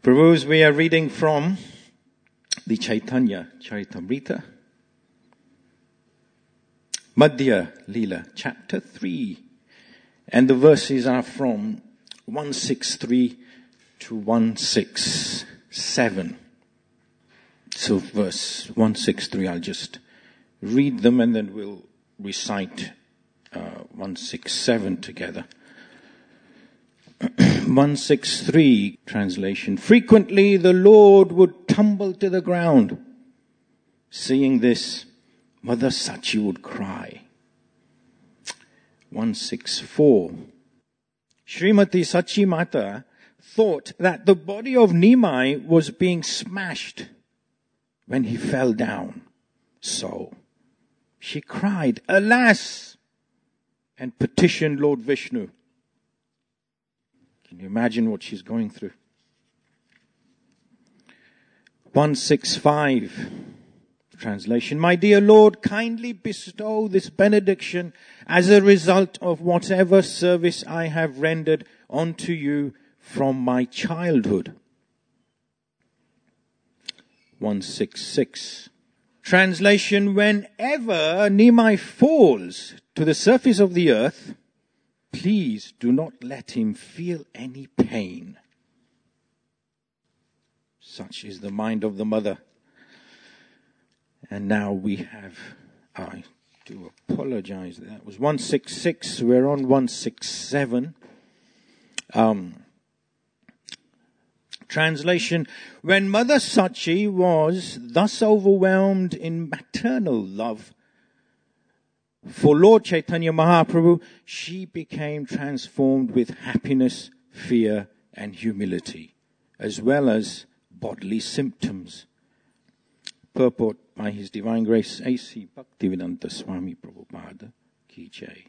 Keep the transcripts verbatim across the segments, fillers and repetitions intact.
Prabhus, we are reading from the Chaitanya Charitamrita, Madhya Leela, chapter three. And the verses are from one sixty-three to one sixty-seven. So verse one sixty-three, I'll just read them and then we'll recite uh, one sixty-seven together. one sixty-three translation. Frequently the Lord would tumble to the ground. Seeing this, Mother Sachi would cry. one sixty-four. Srimati Sachi Mata thought that the body of Nimai was being smashed when he fell down. So she cried, "Alas!" and petitioned Lord Vishnu. Can you imagine what she's going through? one sixty-five translation. My dear Lord, kindly bestow this benediction as a result of whatever service I have rendered unto you from my childhood. one sixty-six translation. Whenever Nimai falls to the surface of the earth, please do not let him feel any pain. Such is the mind of the mother. And now we have, I do apologize, that was one sixty-six, we're on one sixty-seven. Um, translation, when Mother Sachi was thus overwhelmed in maternal love for Lord Chaitanya Mahaprabhu, she became transformed with happiness, fear, and humility, as well as bodily symptoms. Purport by His Divine Grace A C Bhaktivedanta Swami Prabhupada Ki Jai.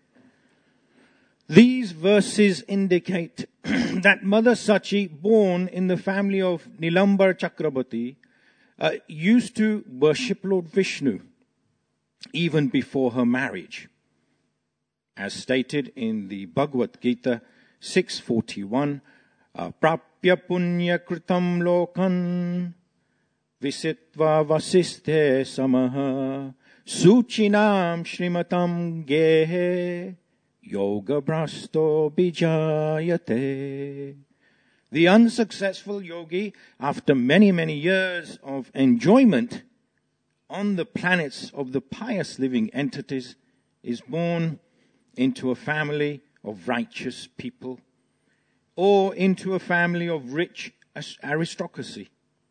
These verses indicate that Mother Sachi, born in the family of Nilambar Chakrabarti, uh, used to worship Lord Vishnu even before her marriage. As stated in the Bhagavad Gita six forty-one, Prapya punya kritam lokan visitva vasiste samaha suchinam shrimatam gehe yoga brasto bijayate. The unsuccessful yogi, after many, many years of enjoyment on the planets of the pious living entities, is born into a family of righteous people or into a family of rich aristocracy.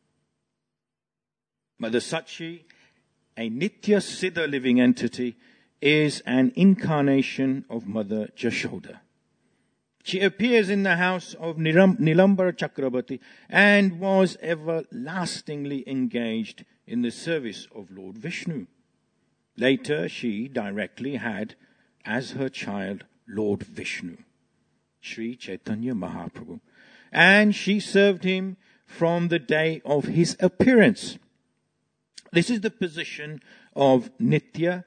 Mother Sachi, a Nitya Siddha living entity, is an incarnation of Mother Jashoda. She appears in the house of Nilambar Chakrabarti and was everlastingly engaged in the service of Lord Vishnu. Later, she directly had as her child Lord Vishnu, Sri Chaitanya Mahaprabhu, and she served him from the day of his appearance. This is the position of Nitya,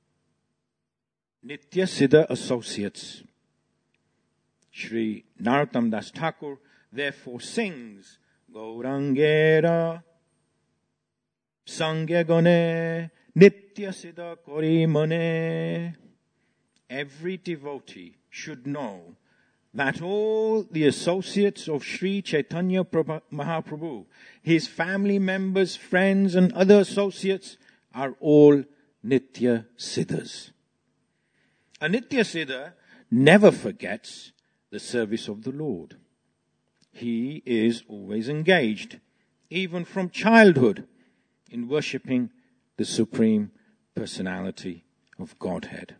Nitya Siddha associates. Sri Narottam Das Thakur therefore sings, Gaurangera Sangya Gone Nitya Siddha Kori Mane. Every devotee should know that all the associates of Sri Chaitanya Mahaprabhu, his family members, friends, and other associates are all Nitya Siddhas. A Nitya Siddha never forgets the service of the Lord. He is always engaged, even from childhood, in worshipping the Supreme Personality of Godhead.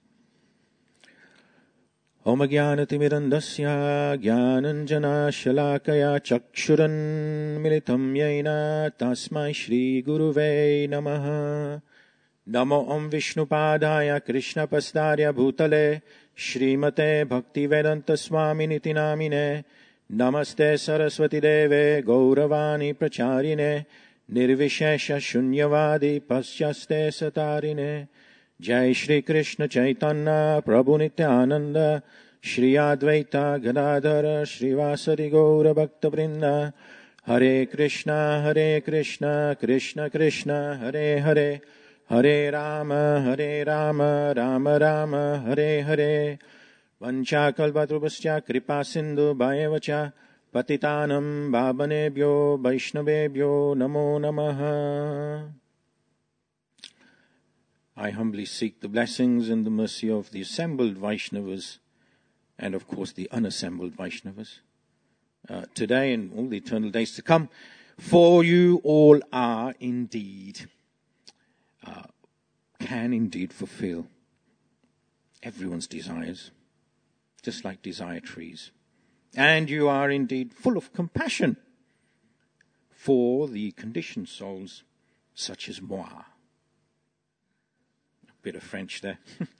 Om Jnanatimirandasya Jnananjana Shalakaya Chakshuran Militam Yena Tasmai Shri Guruve Namaha. Namo Om Vishnupadaya Krishna Pastarya Bhutale Shrimate Bhaktivedanta Swami Niti Namine. Namaste Saraswati Deve Gauravani Pracharine Nirvishesha Shunyavadi Pasyaste Satarine. Jai Shri Krishna Chaitanya Prabhu Nityananda Shri Advaita Gadadhara Srivasadi Gaura Bhakta Vrinda. Hare Krishna, Hare Krishna, Krishna Krishna, Hare Hare, Hare Rama, Hare Rama, Rama Rama, Hare Hare. Vanchakalpatrubhasya kripa sindhu bhayavacha patitanam bhavanebhyo vaishnavebhyo namo namaha. I humbly seek the blessings and the mercy of the assembled Vaishnavas and of course the unassembled Vaishnavas. Uh, today and all the eternal days to come, for you all are indeed, uh, can indeed fulfill everyone's desires, just like desire trees. And you are indeed full of compassion for the conditioned souls such as moi. A bit of French there.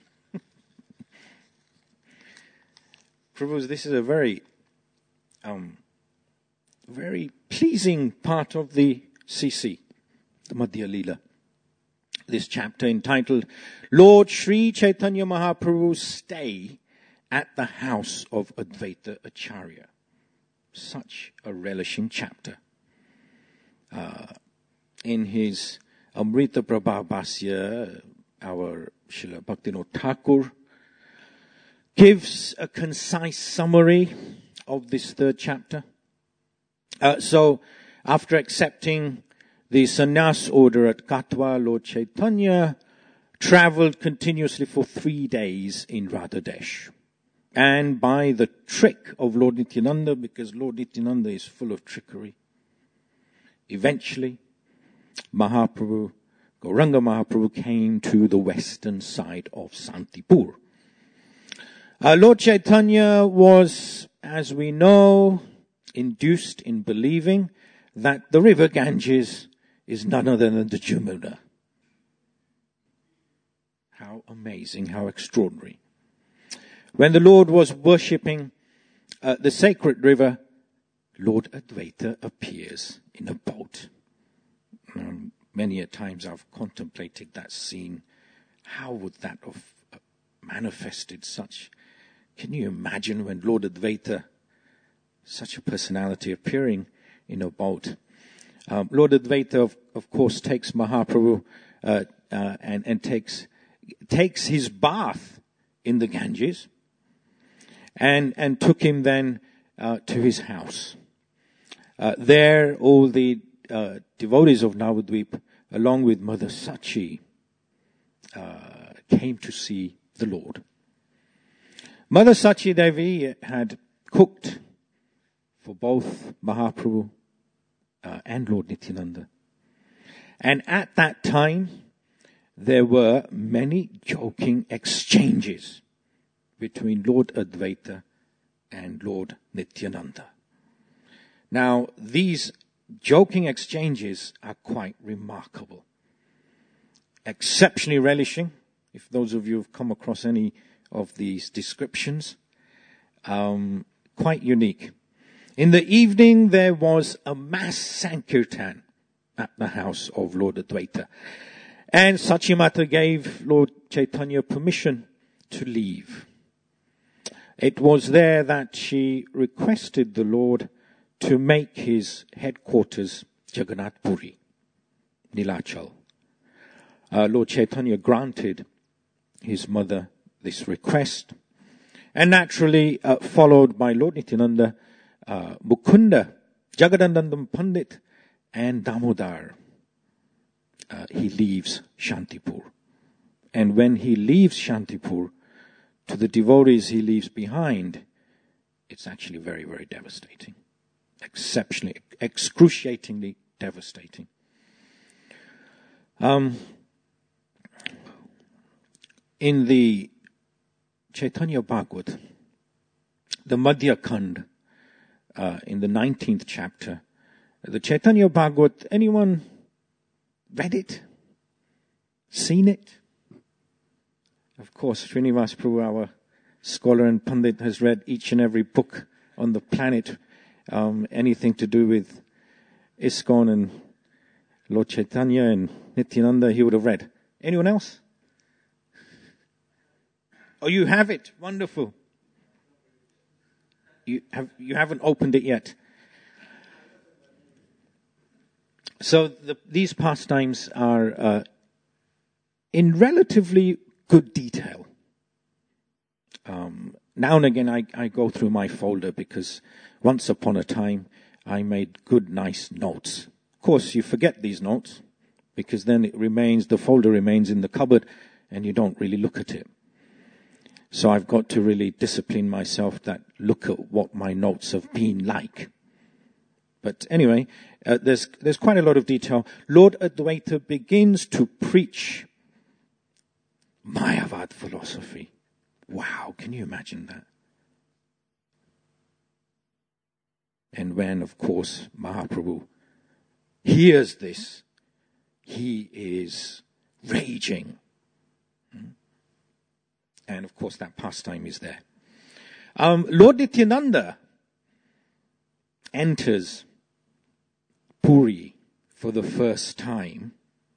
Prabhus, this is a very Um, very pleasing part of the C C, the Madhya Leela. This chapter entitled, Lord Sri Chaitanya Mahaprabhu's Stay at the House of Advaita Acharya. Such a relishing chapter. Uh, in his Amrita Prabha Bhasya, our Srila Bhaktivinoda Thakur gives a concise summary of this third chapter. Uh, so, after accepting the sannyas order at Katwa, Lord Chaitanya travelled continuously for three days in Radhadesh. And by the trick of Lord Nityananda, because Lord Nityananda is full of trickery, eventually Mahaprabhu, Gauranga Mahaprabhu came to the western side of Santipur. Uh, Lord Chaitanya was, as we know, induced in believing that the river Ganges is none other than the Jamuna. How amazing, how extraordinary. When the Lord was worshipping uh, the sacred river, Lord Advaita appears in a boat. Um, many a times I've contemplated that scene. How would that have uh, manifested such? Can you imagine when Lord Advaita, such a personality appearing in a boat? Um, Lord Advaita, of, of course, takes Mahaprabhu uh, uh, and, and takes takes his bath in the Ganges and, and took him then uh, to his house. Uh, there, all the uh, devotees of Navadvip, along with Mother Sachi, uh, came to see the Lord. Mother Sachi Devi had cooked for both Mahaprabhu uh, and Lord Nityananda. And at that time, there were many joking exchanges between Lord Advaita and Lord Nityananda. Now, these joking exchanges are quite remarkable, exceptionally relishing. If those of you have come across any of these descriptions, um, quite unique. In the evening, there was a mass sankirtan at the house of Lord Advaita. And Sachimata gave Lord Chaitanya permission to leave. It was there that she requested the Lord to make his headquarters Jagannath Puri, Nilachal. Uh, Lord Chaitanya granted his mother this request, and naturally uh, followed by Lord Nityananda, uh, Mukunda, Jagadanandam Pandit, and Damodar. Uh, he leaves Shantipur. And when he leaves Shantipur, to the devotees he leaves behind, it's actually very, very devastating. Exceptionally, excruciatingly devastating. Um, in the Chaitanya Bhagavat, the Madhya Khand, uh, in the nineteenth chapter, the Chaitanya Bhagavat, anyone read it? Seen it? Of course, Srinivas Prabhu, our scholar and Pandit, has read each and every book on the planet, um, anything to do with ISKCON and Lord Chaitanya and Nityananda, he would have read. Anyone else? Oh, you have it. Wonderful. You have you haven't opened it yet. So the, these pastimes are uh, in relatively good detail. Um, now and again, I, I go through my folder because once upon a time I made good, nice notes. Of course, you forget these notes because then it remains, the folder remains in the cupboard and you don't really look at it. So I've got to really discipline myself that look at what my notes have been like. But anyway, uh, there's there's quite a lot of detail. Lord Advaita begins to preach Mayavad philosophy. Wow, can you imagine that? And when, of course, Mahaprabhu hears this, he is raging. And of course, that pastime is there. Um, Lord Nityananda enters Puri for the first time,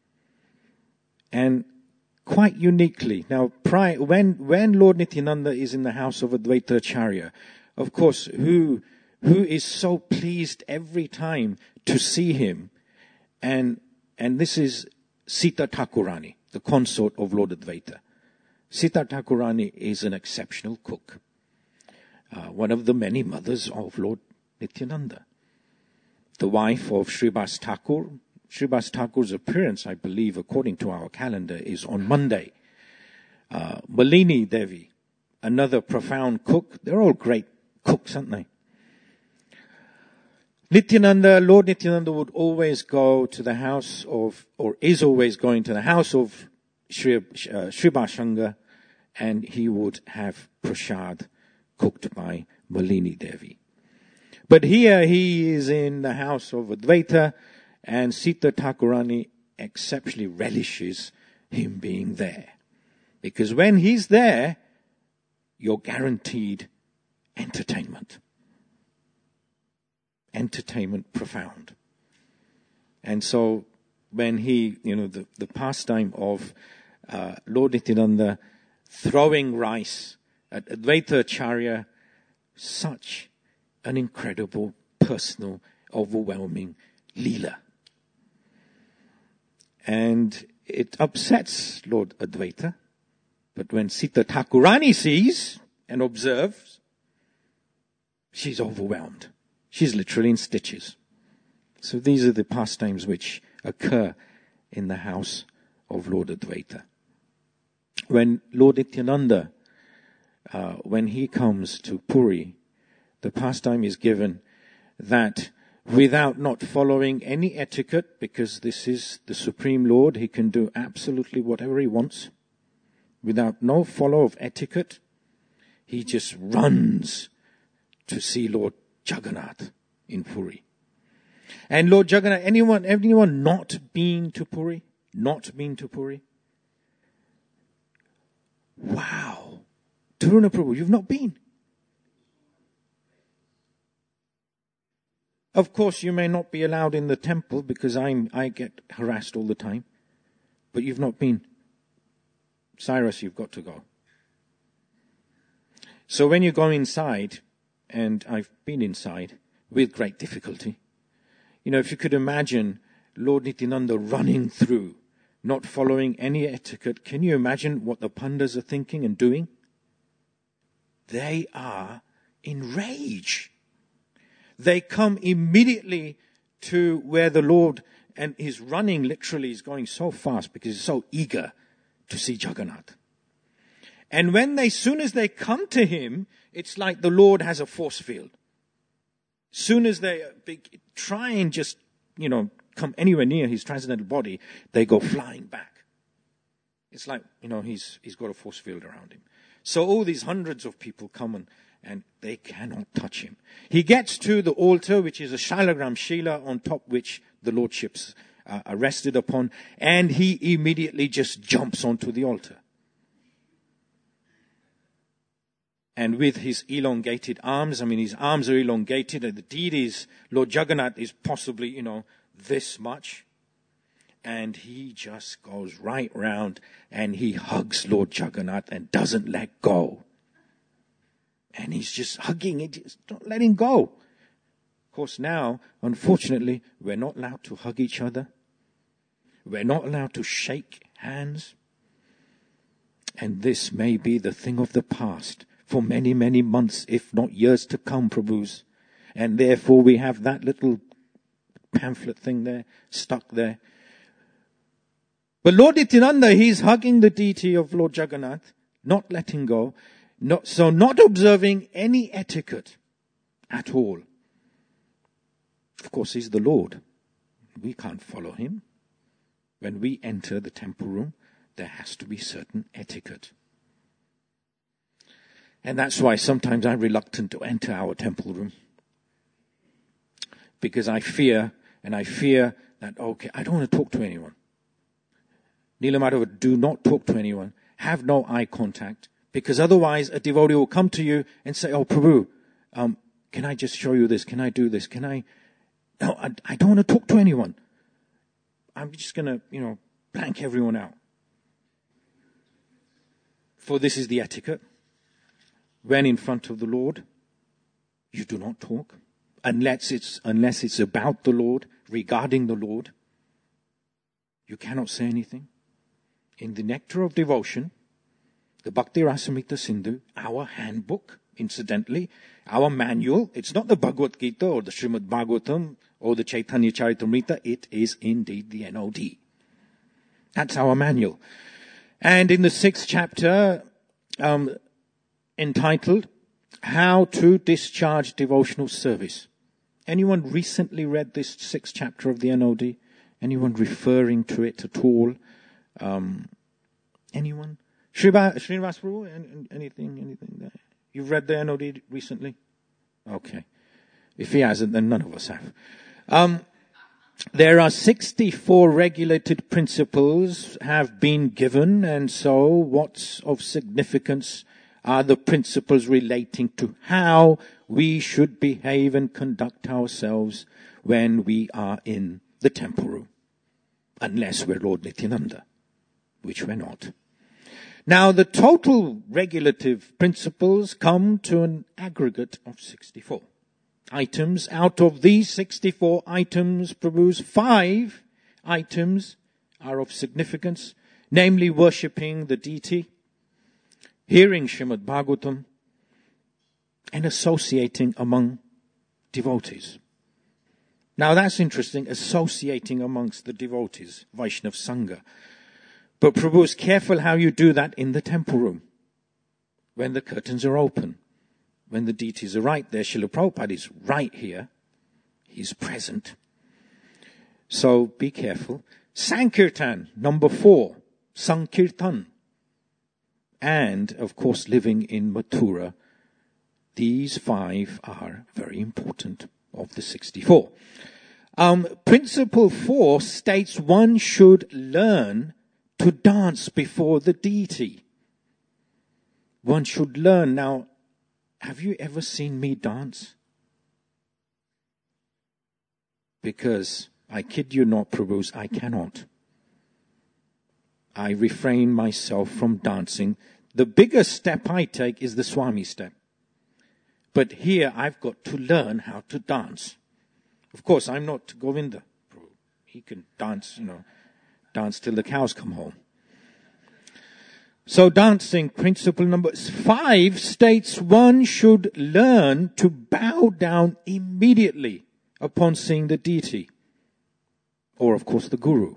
and quite uniquely. Now, prior, when when Lord Nityananda is in the house of Advaita Acharya, of course, who who is so pleased every time to see him, and and this is Sita Thakurani, the consort of Lord Advaita. Sita Thakurani is an exceptional cook, uh, one of the many mothers of Lord Nityananda, the wife of Srivas Thakur. Srivas Thakur's appearance, I believe, according to our calendar, is on Monday. Uh, Malini Devi, another profound cook. They're all great cooks, aren't they? Nityananda, Lord Nityananda would always go to the house of, or is always going to the house of Sri, uh, Srivasanga, and he would have prasad cooked by Malini Devi. But here he is in the house of Advaita, and Sita Thakurani exceptionally relishes him being there. Because when he's there, you're guaranteed entertainment. Entertainment profound. And so when he, you know, the, the pastime of uh, Lord Nityananda throwing rice at Advaita Acharya, such an incredible, personal, overwhelming leela. And it upsets Lord Advaita. But when Sita Thakurani sees and observes, she's overwhelmed. She's literally in stitches. So these are the pastimes which occur in the house of Lord Advaita. When Lord Nityananda, uh, when he comes to Puri, the pastime is given that without not following any etiquette, because this is the Supreme Lord, he can do absolutely whatever he wants. Without no follow of etiquette, he just runs to see Lord Jagannath in Puri. And Lord Jagannath, anyone, anyone not been to Puri? Not been to Puri? Wow. Taruna Prabhu, you've not been? Of course, you may not be allowed in the temple because I'm, I get harassed all the time. But you've not been. Cyrus, you've got to go. So when you go inside, and I've been inside with great difficulty, you know, if you could imagine Lord Nityananda running through, not following any etiquette, can you imagine what the pandas are thinking and doing? They are enraged. They come immediately to where the Lord, and he's running literally, he's going so fast because he's so eager to see Jagannath. And when they, soon as they come to him, it's like the Lord has a force field. Soon as they try and just, you know, come anywhere near his transcendental body, they go flying back. It's like, you know, he's he's got a force field around him. So all these hundreds of people come and, and they cannot touch him. He gets to the altar, which is a Shailagram Shila, on top which the lordships uh, are rested upon, and he immediately just jumps onto the altar. And with his elongated arms, I mean, his arms are elongated, and the deities, Lord Jagannath is possibly, you know, this much. And he just goes right round and he hugs Lord Jagannath and doesn't let go. And he's just hugging it, just not letting go. Of course, now, unfortunately, we're not allowed to hug each other. We're not allowed to shake hands. And this may be the thing of the past for many, many months, if not years to come, Prabhus. And therefore we have that little pamphlet thing there, stuck there. But Lord Nityananda, he's hugging the deity of Lord Jagannath, not letting go, not, so not observing any etiquette at all. Of course, he's the Lord. We can't follow him. When we enter the temple room, there has to be certain etiquette. And that's why sometimes I'm reluctant to enter our temple room. Because I fear, and I fear that, okay, I don't want to talk to anyone. Nilamadhava, do not talk to anyone. Have no eye contact. Because otherwise a devotee will come to you and say, oh, Prabhu, um, can I just show you this? Can I do this? Can I? No, I, I don't want to talk to anyone. I'm just going to, you know, blank everyone out. For this is the etiquette. When in front of the Lord, you do not talk. Unless it's, unless it's about the Lord, regarding the Lord. You cannot say anything. In the Nectar of Devotion, the Bhakti Rasamrita Sindhu, our handbook, incidentally, our manual, it's not the Bhagavad Gita or the Srimad Bhagavatam or the Chaitanya Charitamrita, it is indeed the N O D. That's our manual. And in the sixth chapter, um, entitled, How to Discharge Devotional Service. Anyone recently read this sixth chapter of the N O D? Anyone referring to it at all? Um, anyone? Srinivas Prabhu, anything, anything there? You've read the N O D recently? Okay. If he hasn't, then none of us have. Um, there are sixty-four regulated principles have been given, and so what's of significance are the principles relating to how we should behave and conduct ourselves when we are in the temple room. Unless we're Lord Nityananda, which we're not. Now, the total regulative principles come to an aggregate of sixty-four items. Out of these sixty-four items, Prabhu's five items are of significance, namely worshipping the deity, hearing Srimad Bhagavatam, and associating among devotees. Now that's interesting, associating amongst the devotees, Vaishnav Sangha. But Prabhu is careful how you do that in the temple room, when the curtains are open, when the deities are right there. Srila Prabhupada is right here. He's present. So be careful. Sankirtan, number four, Sankirtan. And, of course, living in Mathura. These five are very important of the sixty-four. Um, principle four states one should learn to dance before the deity. One should learn. Now, have you ever seen me dance? Because, I kid you not, Prabhus, I cannot. I refrain myself from dancing. The biggest step I take is the Swami step. But here I've got to learn how to dance. Of course, I'm not Govinda. He can dance, you know, dance till the cows come home. So dancing, principle number five states one should learn to bow down immediately upon seeing the deity. Or, of course, the guru.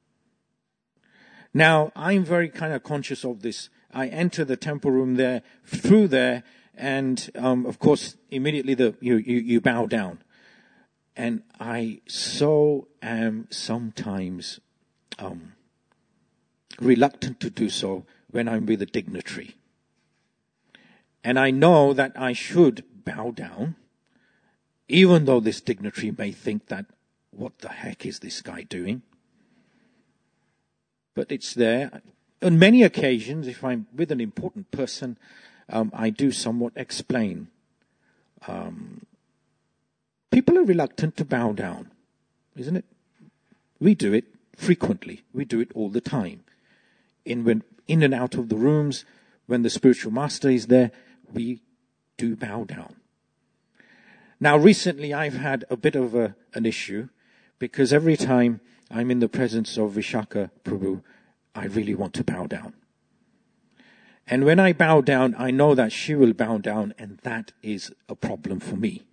Now, I'm very kind of conscious of this. I enter the temple room there, through there, and, um, of course, immediately the, you, you, you bow down. And I so am sometimes um, reluctant to do so when I'm with a dignitary. And I know that I should bow down, even though this dignitary may think that, what the heck is this guy doing? But it's there. On many occasions, if I'm with an important person, um, I do somewhat explain. Um, people are reluctant to bow down, isn't it? We do it frequently. We do it all the time. In when in and out of the rooms, when the spiritual master is there, we do bow down. Now, recently I've had a bit of a, an issue because every time I'm in the presence of Vishaka Prabhu, I really want to bow down. And when I bow down, I know that she will bow down, and that is a problem for me.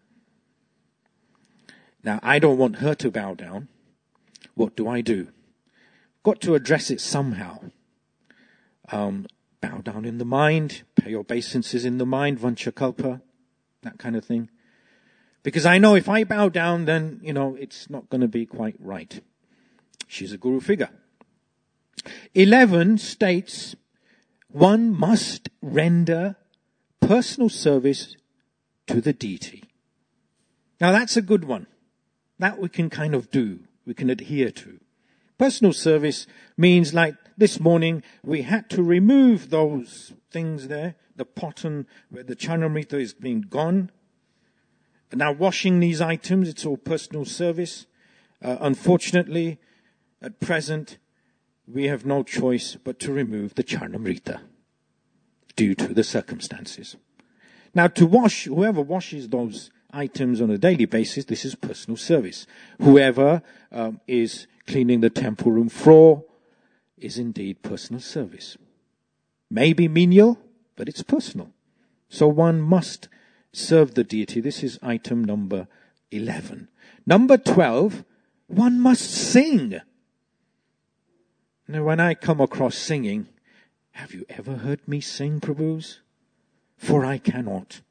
Now, I don't want her to bow down. What do I do? Got to address it somehow. Um, bow down in the mind, pay obeisances in the mind, vanchakalpa, that kind of thing. Because I know if I bow down, then, you know, it's not going to be quite right. She's a guru figure. Eleven states one must render personal service to the deity. Now that's a good one. That we can kind of do. We can adhere to. Personal service means like this morning we had to remove those things there, the pot and where the Charnamrita is being gone. And now washing these items, it's all personal service. Uh, unfortunately, at present, we have no choice but to remove the Charnamrita due to the circumstances. Now to wash, whoever washes those items on a daily basis, this is personal service. Whoever um, is cleaning the temple room floor is indeed personal service. Maybe menial, but it's personal. So one must serve the deity. This is item number eleven. Number twelve, one must sing. Now when I come across singing, have you ever heard me sing, Prabhus? For I cannot.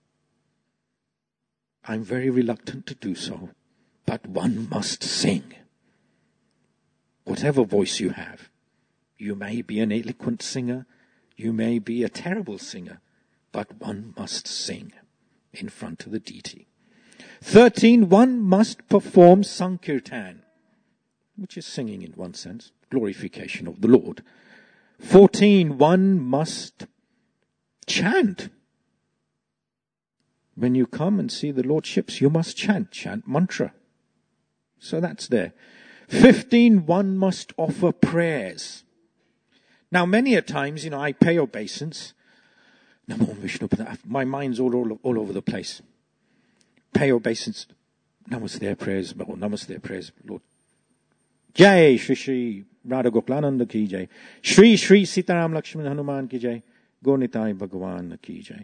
I'm very reluctant to do so, but one must sing. Whatever voice you have, you may be an eloquent singer, you may be a terrible singer, but one must sing in front of the deity. Thirteen, one must perform Sankirtan, which is singing in one sense, glorification of the Lord. Fourteen, one must chant. When you come and see the lordships, you must chant, chant mantra. So that's there. Fifteen, one must offer prayers. Now many a times, you know, I pay obeisance. Namo Vishnu, my mind's all, all, all over the place. Pay obeisance. Namaste prayers, or Namaste prayers, Lord. Jai Shri Shri Radha Goklananda ki jai. Shri Shri Sitaram Lakshman Hanuman ki jai. Gonitai Bhagavan ki jai.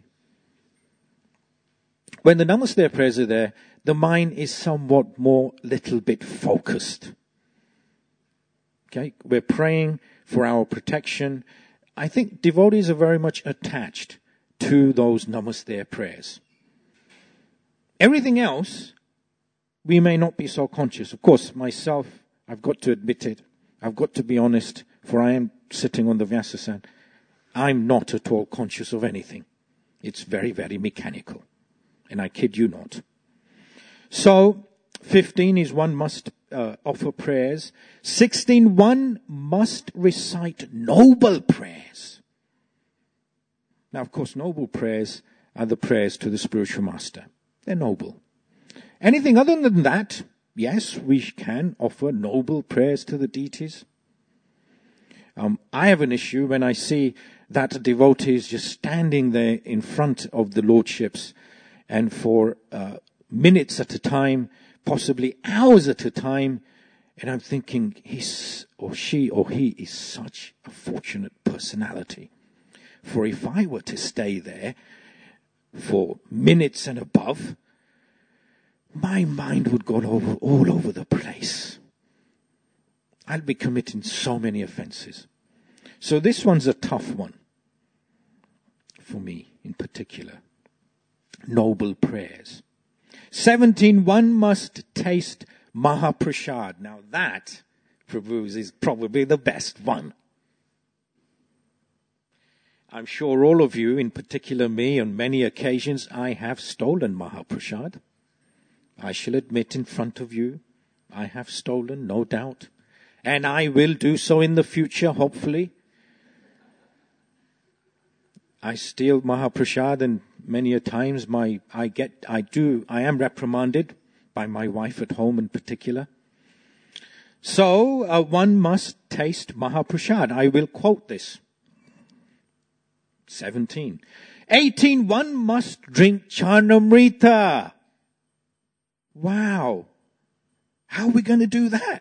When the Namaste prayers are there, the mind is somewhat more, little bit focused. Okay, we're praying for our protection. I think devotees are very much attached to those Namaste prayers. Everything else, we may not be so conscious. Of course, myself, I've got to admit it. I've got to be honest, for I am sitting on the Vyasasana. I'm not at all conscious of anything. It's very, very mechanical. And I kid you not. So, fifteen is one must uh, offer prayers. sixteen, one must recite noble prayers. Now, of course, noble prayers are the prayers to the spiritual master. They're noble. Anything other than that, yes, we can offer noble prayers to the deities. Um, I have an issue when I see that a devotee is just standing there in front of the lordships and for uh, minutes at a time, possibly hours at a time, and I'm thinking, he's or she or he is such a fortunate personality. For if I were to stay there for minutes and above, my mind would go over, all over the place. I'll be committing so many offenses. So this one's a tough one for me in particular. Noble prayers. seventeen, one must taste Mahaprasad. Now that, Prabhus, is probably the best one. I'm sure all of you, in particular me, on many occasions, I have stolen Mahaprasad. I shall admit in front of you, I have stolen, no doubt. And I will do so in the future, hopefully. I steal Mahaprasad, and many a times my, I get, I do, I am reprimanded by my wife at home in particular. So, uh, one must taste Mahaprasad. I will quote this. seventeen. eighteen, one must drink Charnamrita. Wow. How are we going to do that?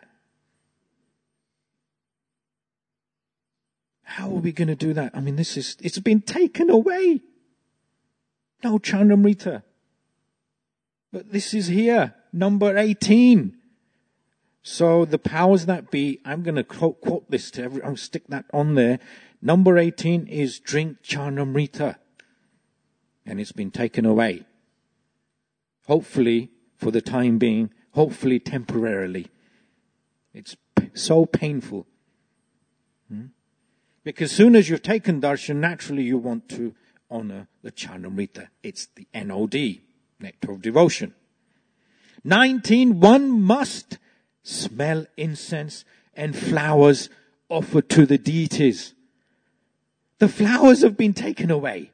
How are we going to do that? I mean, this is, it's been taken away. No Charnamrita. But this is here, number eighteen. So the powers that be, I'm going to quote, quote this to every, I'll stick that on there. Number eighteen is drink Charnamrita. And it's been taken away. Hopefully, for the time being, hopefully temporarily. It's p- so painful. Hmm? Because as soon as you've taken darshan, naturally you want to honor the Charnamrita. It's the N O D, nectar of devotion. nineteen, one must smell incense and flowers offered to the deities. The flowers have been taken away.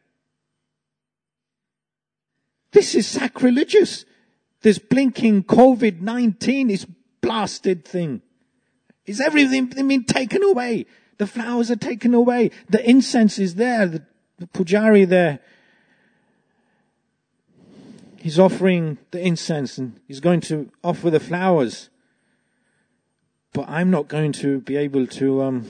This is sacrilegious. This blinking covid nineteen is blasted thing. Is everything been taken away? The flowers are taken away. The incense is there. The, the pujari there. He's offering the incense and he's going to offer the flowers. But I'm not going to be able to um,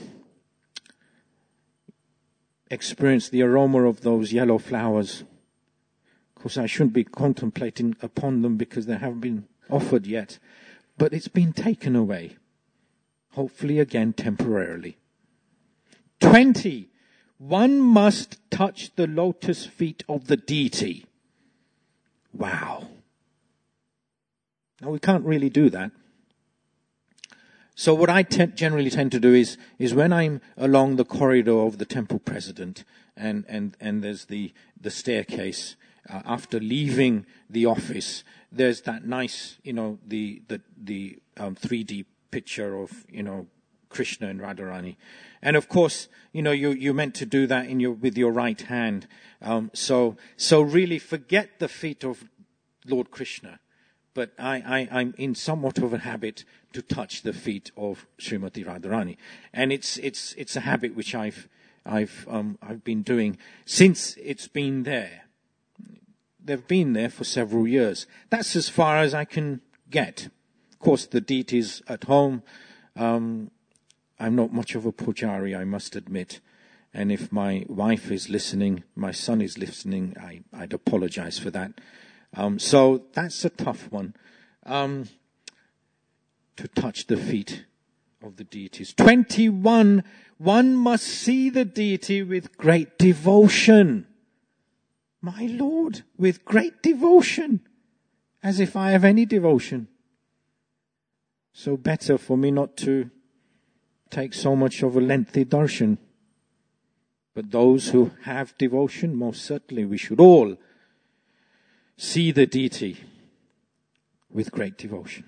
experience the aroma of those yellow flowers. Of course, I shouldn't be contemplating upon them because they haven't been offered yet. But it's been taken away. Hopefully again temporarily. twenty. One must touch the lotus feet of the deity. Wow. Now we can't really do that. So what I te- generally tend to do is, is when I'm along the corridor of the temple president and, and, and there's the, the staircase, uh, after leaving the office, there's that nice, you know, the, the, the um, three D picture of, you know, Krishna and Radharani. And of course, you know, you, you're meant to do that in your, with your right hand. Um, so, so really forget the feet of Lord Krishna. But I, I, I'm in somewhat of a habit to touch the feet of Srimati Radharani. And it's, it's, it's a habit which I've, I've, um, I've been doing since it's been there. They've been there for several years. That's as far as I can get. Of course, the deities at home, um, I'm not much of a pujari, I must admit. And if my wife is listening, my son is listening, I, I'd apologize for that. Um, so that's a tough one. Um, to touch the feet of the deities. twenty-one, one must see the deity with great devotion. My Lord, with great devotion. As if I have any devotion. So better for me not to take so much of a lengthy darshan. But those who have devotion, most certainly we should all see the deity with great devotion.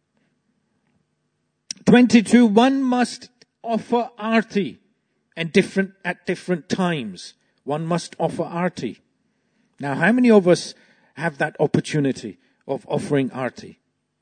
twenty-two, one must offer arti and different, at different times. One must offer arti. Now, how many of us have that opportunity of offering arti?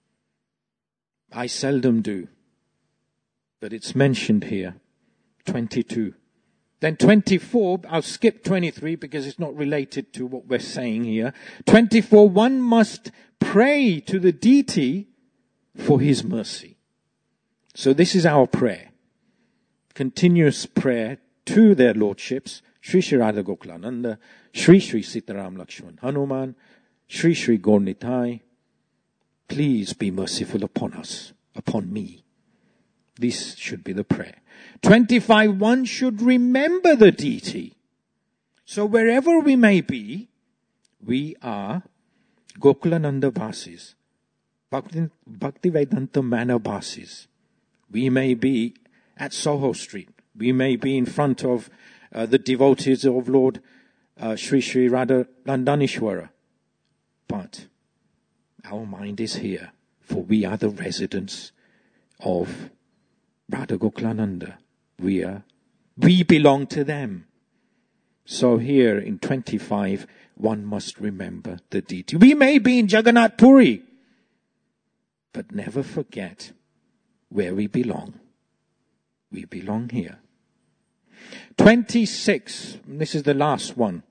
I seldom do. But it's mentioned here. twenty-two. Then twenty-four, I'll skip twenty-three because it's not related to what we're saying here. twenty-four, one must pray to the deity for his mercy. So this is our prayer. Continuous prayer to their lordships, Sri Sri Radha Gokulananda, Sri Sri Sitaram Lakshman Hanuman, Sri Sri Gaura-Nitai. Please be merciful upon us, upon me. This should be the prayer. twenty-five, one should remember the deity. So wherever we may be, we are Gokulananda Vasis, Bhakti, Bhaktivedanta Manor Vasis. We may be at Soho Street. We may be in front of uh, the devotees of Lord uh, Sri Sri Radha Landanishwara. But our mind is here, for we are the residents of Radha Gokulananda. We are, we belong to them. So here in twenty-five, one must remember the deity. We may be in Jagannath Puri, but never forget where we belong. We belong here. twenty-six, this is the last one.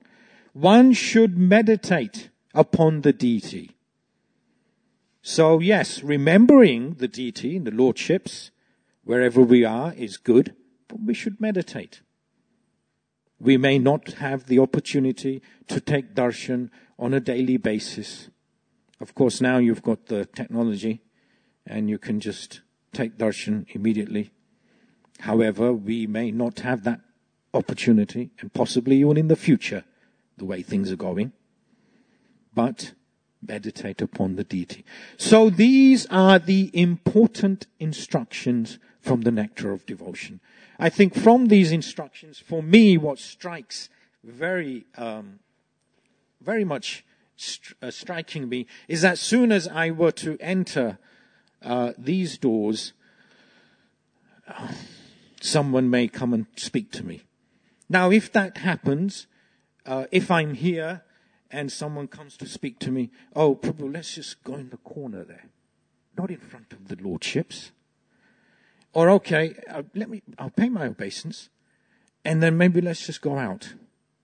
one should meditate upon the deity. So yes, remembering the deity and the lordships, wherever we are, is good, but we should meditate. We may not have the opportunity to take darshan on a daily basis. Of course, now you've got the technology and you can just take darshan immediately. However, we may not have that opportunity, and possibly even in the future, the way things are going. But meditate upon the deity. So these are the important instructions from the Nectar of Devotion. I think from these instructions, for me, what strikes very, um, very much st- uh, striking me is that as soon as I were to enter uh, these doors, uh, someone may come and speak to me. Now, if that happens, uh, if I'm here and someone comes to speak to me, oh, Prabhu, let's just go in the corner there, not in front of the lordships. Or, okay, uh, let me, I'll pay my obeisance, and then maybe let's just go out.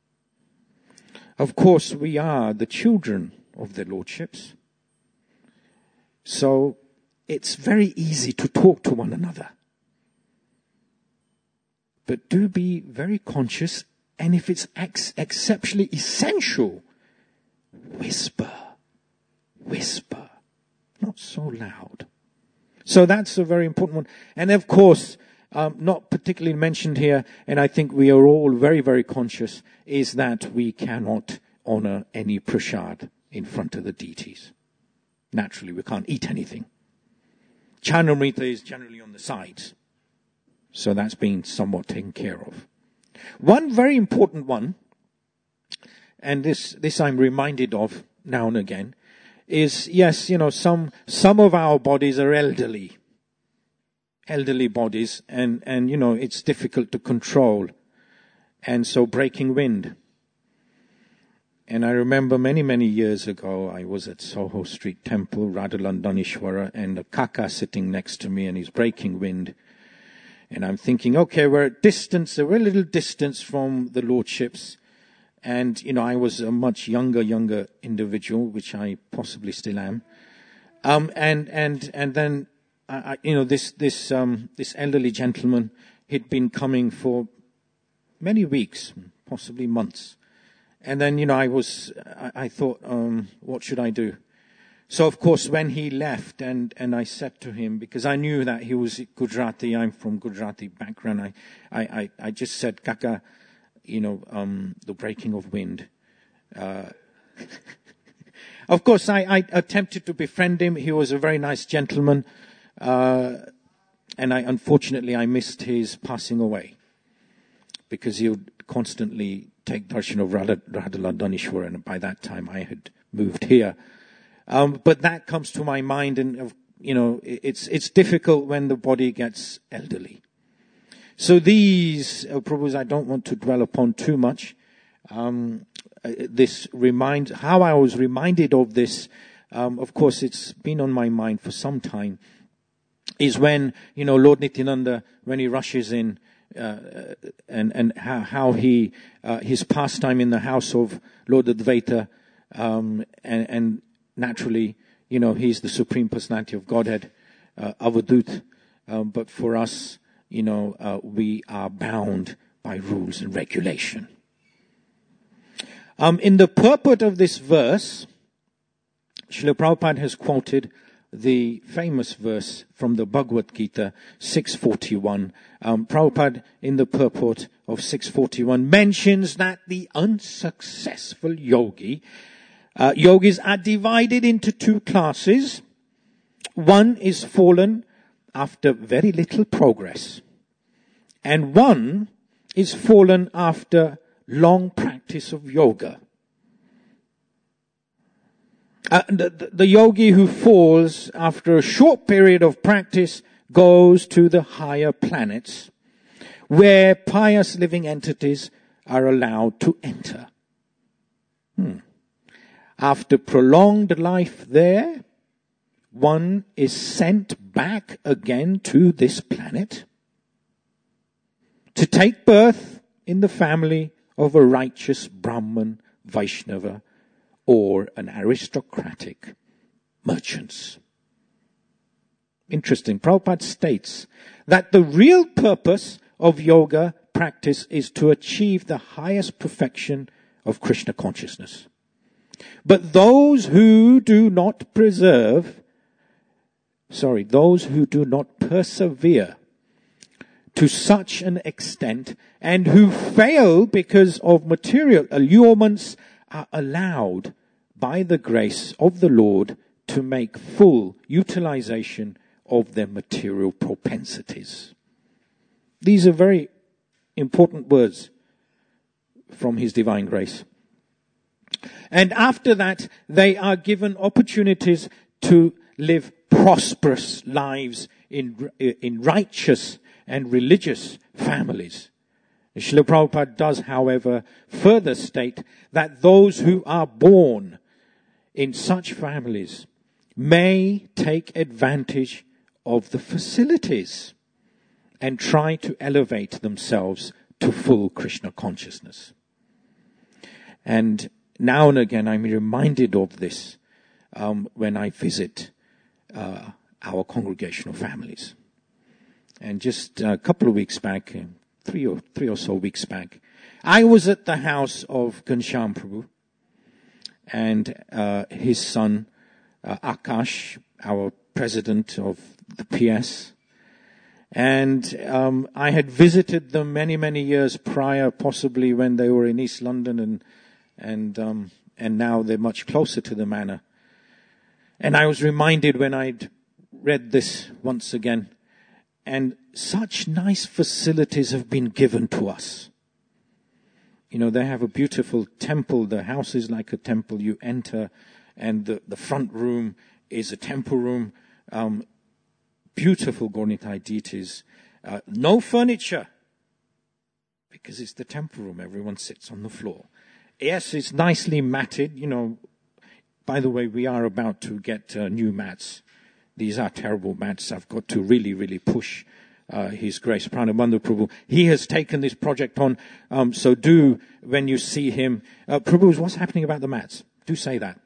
Of course, we are the children of the lordships. So, it's very easy to talk to one another. But do be very conscious, and if it's ex- exceptionally essential, whisper, whisper, not so loud. So that's a very important one. And of course, um, not particularly mentioned here, and I think we are all very, very conscious, is that we cannot honor any prasad in front of the deities. Naturally, we can't eat anything. Chanamrita is generally on the sides. So that's been somewhat taken care of. One very important one, and this, this I'm reminded of now and again, is, yes, you know, some, some of our bodies are elderly. Elderly bodies, and, and, you know, it's difficult to control. And so breaking wind. And I remember many, many years ago, I was at Soho Street Temple, Radhalandanishwara, and a kaka sitting next to me, and he's breaking wind. And I'm thinking, okay, we're at distance, we're a little distance from the lordships. And, you know, I was a much younger, younger individual, which I possibly still am. Um, and, and, and then, I, you know, this, this, um, this elderly gentleman, he'd been coming for many weeks, possibly months. And then, you know, I was, I, I thought, um, what should I do? So, of course, when he left, and, and I said to him, because I knew that he was Gujarati, I'm from Gujarati background, I, I, I, I just said, Kaka, you know, um, the breaking of wind. Uh, of course, I, I attempted to befriend him. He was a very nice gentleman. Uh, and I, unfortunately, I missed his passing away. Because he would constantly take darshan of Radhalandanishwara, and by that time I had moved here. Um, but that comes to my mind, and, you know, it's, it's difficult when the body gets elderly. So these, uh, Prabhus, I don't want to dwell upon too much. Um, uh, this remind, how I was reminded of this, um, of course, it's been on my mind for some time, is when, you know, Lord Nityananda, when he rushes in, uh, and, and how, how he, uh, his pastime in the house of Lord Advaita, um, and, and naturally, you know, he's the Supreme Personality of Godhead, uh, Avadut, um, but for us, you know, uh, we are bound by rules and regulation. Um, in the purport of this verse, Srila Prabhupada has quoted the famous verse from the Bhagavad Gita, six forty-one. Um, Prabhupada, in the purport of six forty-one, mentions that the unsuccessful yogi, uh, yogis are divided into two classes. One is fallen after very little progress, and one is fallen after long practice of yoga. Uh, the, the, the yogi who falls after a short period of practice goes to the higher planets, where pious living entities are allowed to enter. Hmm. After prolonged life there, one is sent back again to this planet to take birth in the family of a righteous Brahman, Vaishnava or an aristocratic merchants. Interesting. Prabhupada states that the real purpose of yoga practice is to achieve the highest perfection of Krishna consciousness. But those who do not preserve, sorry, those who do not persevere to such an extent and who fail because of material allurements are allowed by the grace of the Lord to make full utilization of their material propensities. These are very important words from His divine grace. And after that, they are given opportunities to live prosperous lives in, in righteous and religious families. Srila Prabhupada does, however, further state that those who are born in such families may take advantage of the facilities and try to elevate themselves to full Krishna consciousness. And now and again I'm reminded of this um, when I visit uh, our congregational families. And just a couple of weeks back, three or three or so weeks back, I was at the house of Ghanshyam Prabhu and uh, his son uh, Akash, our president of the P S. And um, I had visited them many, many years prior, possibly when they were in East London, and and um, and now they're much closer to the manor. And I was reminded when I'd read this once again, and such nice facilities have been given to us. You know, they have a beautiful temple. The house is like a temple. You enter, and the, the front room is a temple room. Um, beautiful Gaura-Nitai deities. Uh, no furniture, because it's the temple room. Everyone sits on the floor. Yes, it's nicely matted. You know, by the way, we are about to get uh, new mats. These are terrible mats. I've got to really, really push uh, His Grace Pranabandhu Prabhu. He has taken this project on, um, so do, when you see him, uh, Prabhu, what's happening about the mats? Do say that.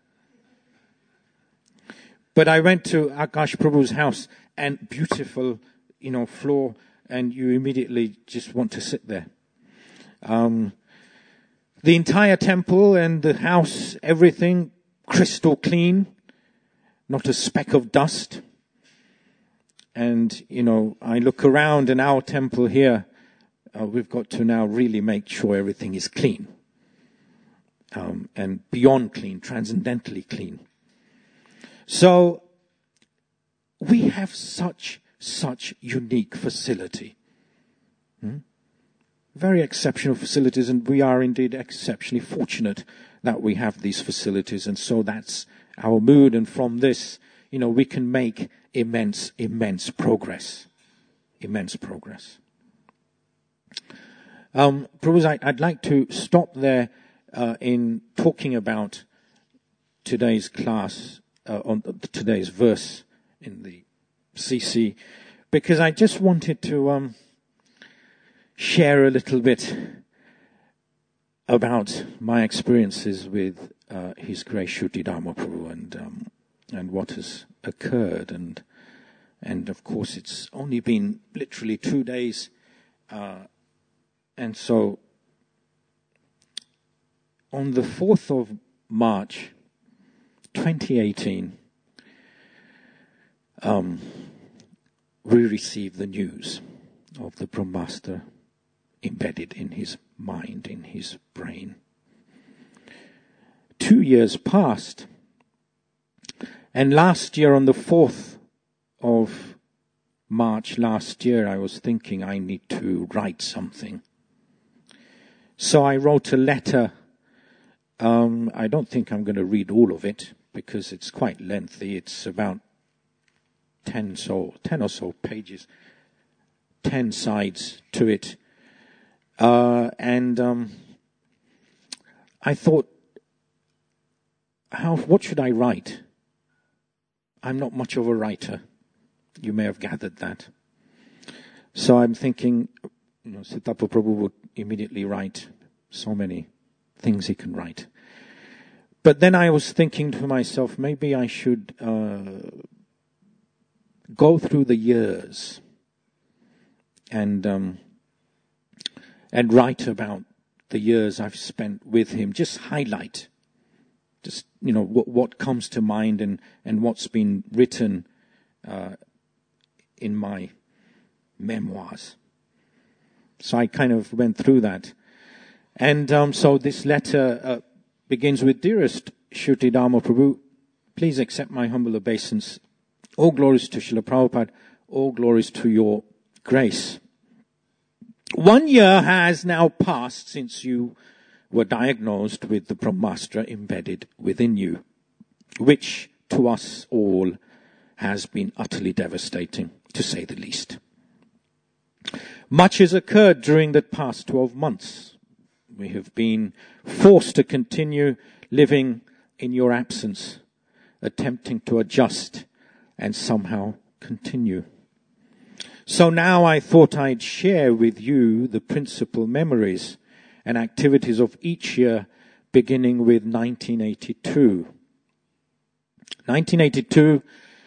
But I went to Akash Prabhu's house, and beautiful, you know, floor, and you immediately just want to sit there. Um, the entire temple and the house, everything crystal clean, not a speck of dust. And, you know, I look around in our temple here, uh, we've got to now really make sure everything is clean. Um, and beyond clean, transcendently clean. So, we have such, such unique facility. Hmm? Very exceptional facilities, and we are indeed exceptionally fortunate that we have these facilities, and so that's our mood, and from this, you know, we can make immense, immense progress. Immense progress. Um, Prabhu, I, I'd like to stop there uh, in talking about today's class, uh, on today's verse in the C C, because I just wanted to um, share a little bit about my experiences with uh, His Grace Shuddhi Dharma Prabhu and um, and what has occurred, and and of course it's only been literally two days, uh, and so on the fourth of March, twenty eighteen. Um, we received the news of the Brahmastra embedded in his mind, in his brain. Two years passed, and last year on the fourth of March last year, I was thinking I need to write something. So I wrote a letter. Um, I don't think I'm going to read all of it because it's quite lengthy. It's about ten so ten or so pages, ten sides to it, uh, and um, I thought, how what should I write? I'm not much of a writer. You may have gathered that. So I'm thinking, you know, Siddhartha Prabhu would immediately write so many things he can write. But then I was thinking to myself, maybe I should uh, go through the years and um, and write about the years I've spent with him. Just highlight, just you know what what comes to mind and and what's been written uh, in my memoirs. So I kind of went through that, and um, so this letter uh, begins with, "Dearest Shruti Dharma Prabhu, please accept my humble obeisance. All glories to Srila Prabhupada, all glories to your grace. One year has now passed since you were diagnosed with the Brahmastra embedded within you, which to us all has been utterly devastating, to say the least. Much has occurred during the past twelve months. We have been forced to continue living in your absence, attempting to adjust and somehow continue. So now I thought I'd share with you the principal memories and activities of each year, beginning with nineteen eighty-two. nineteen eighty-two,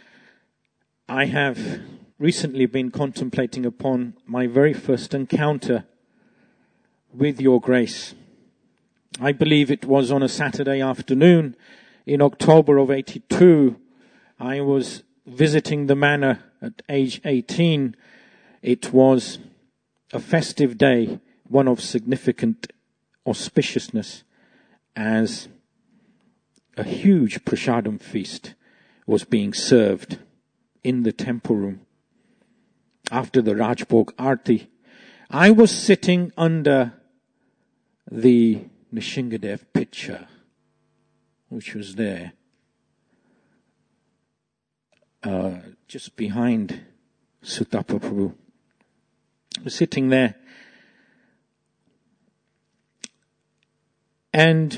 I have recently been contemplating upon my very first encounter with your grace. I believe it was on a Saturday afternoon in October of eighty-two. I was visiting the manor at age eighteen. It was a festive day, one of significant auspiciousness, as a huge prasadam feast was being served in the temple room. After the Rajbhog Aarti, I was sitting under the Nishingadev picture, which was there, uh, just behind Sutapa Prabhu. I was sitting there, and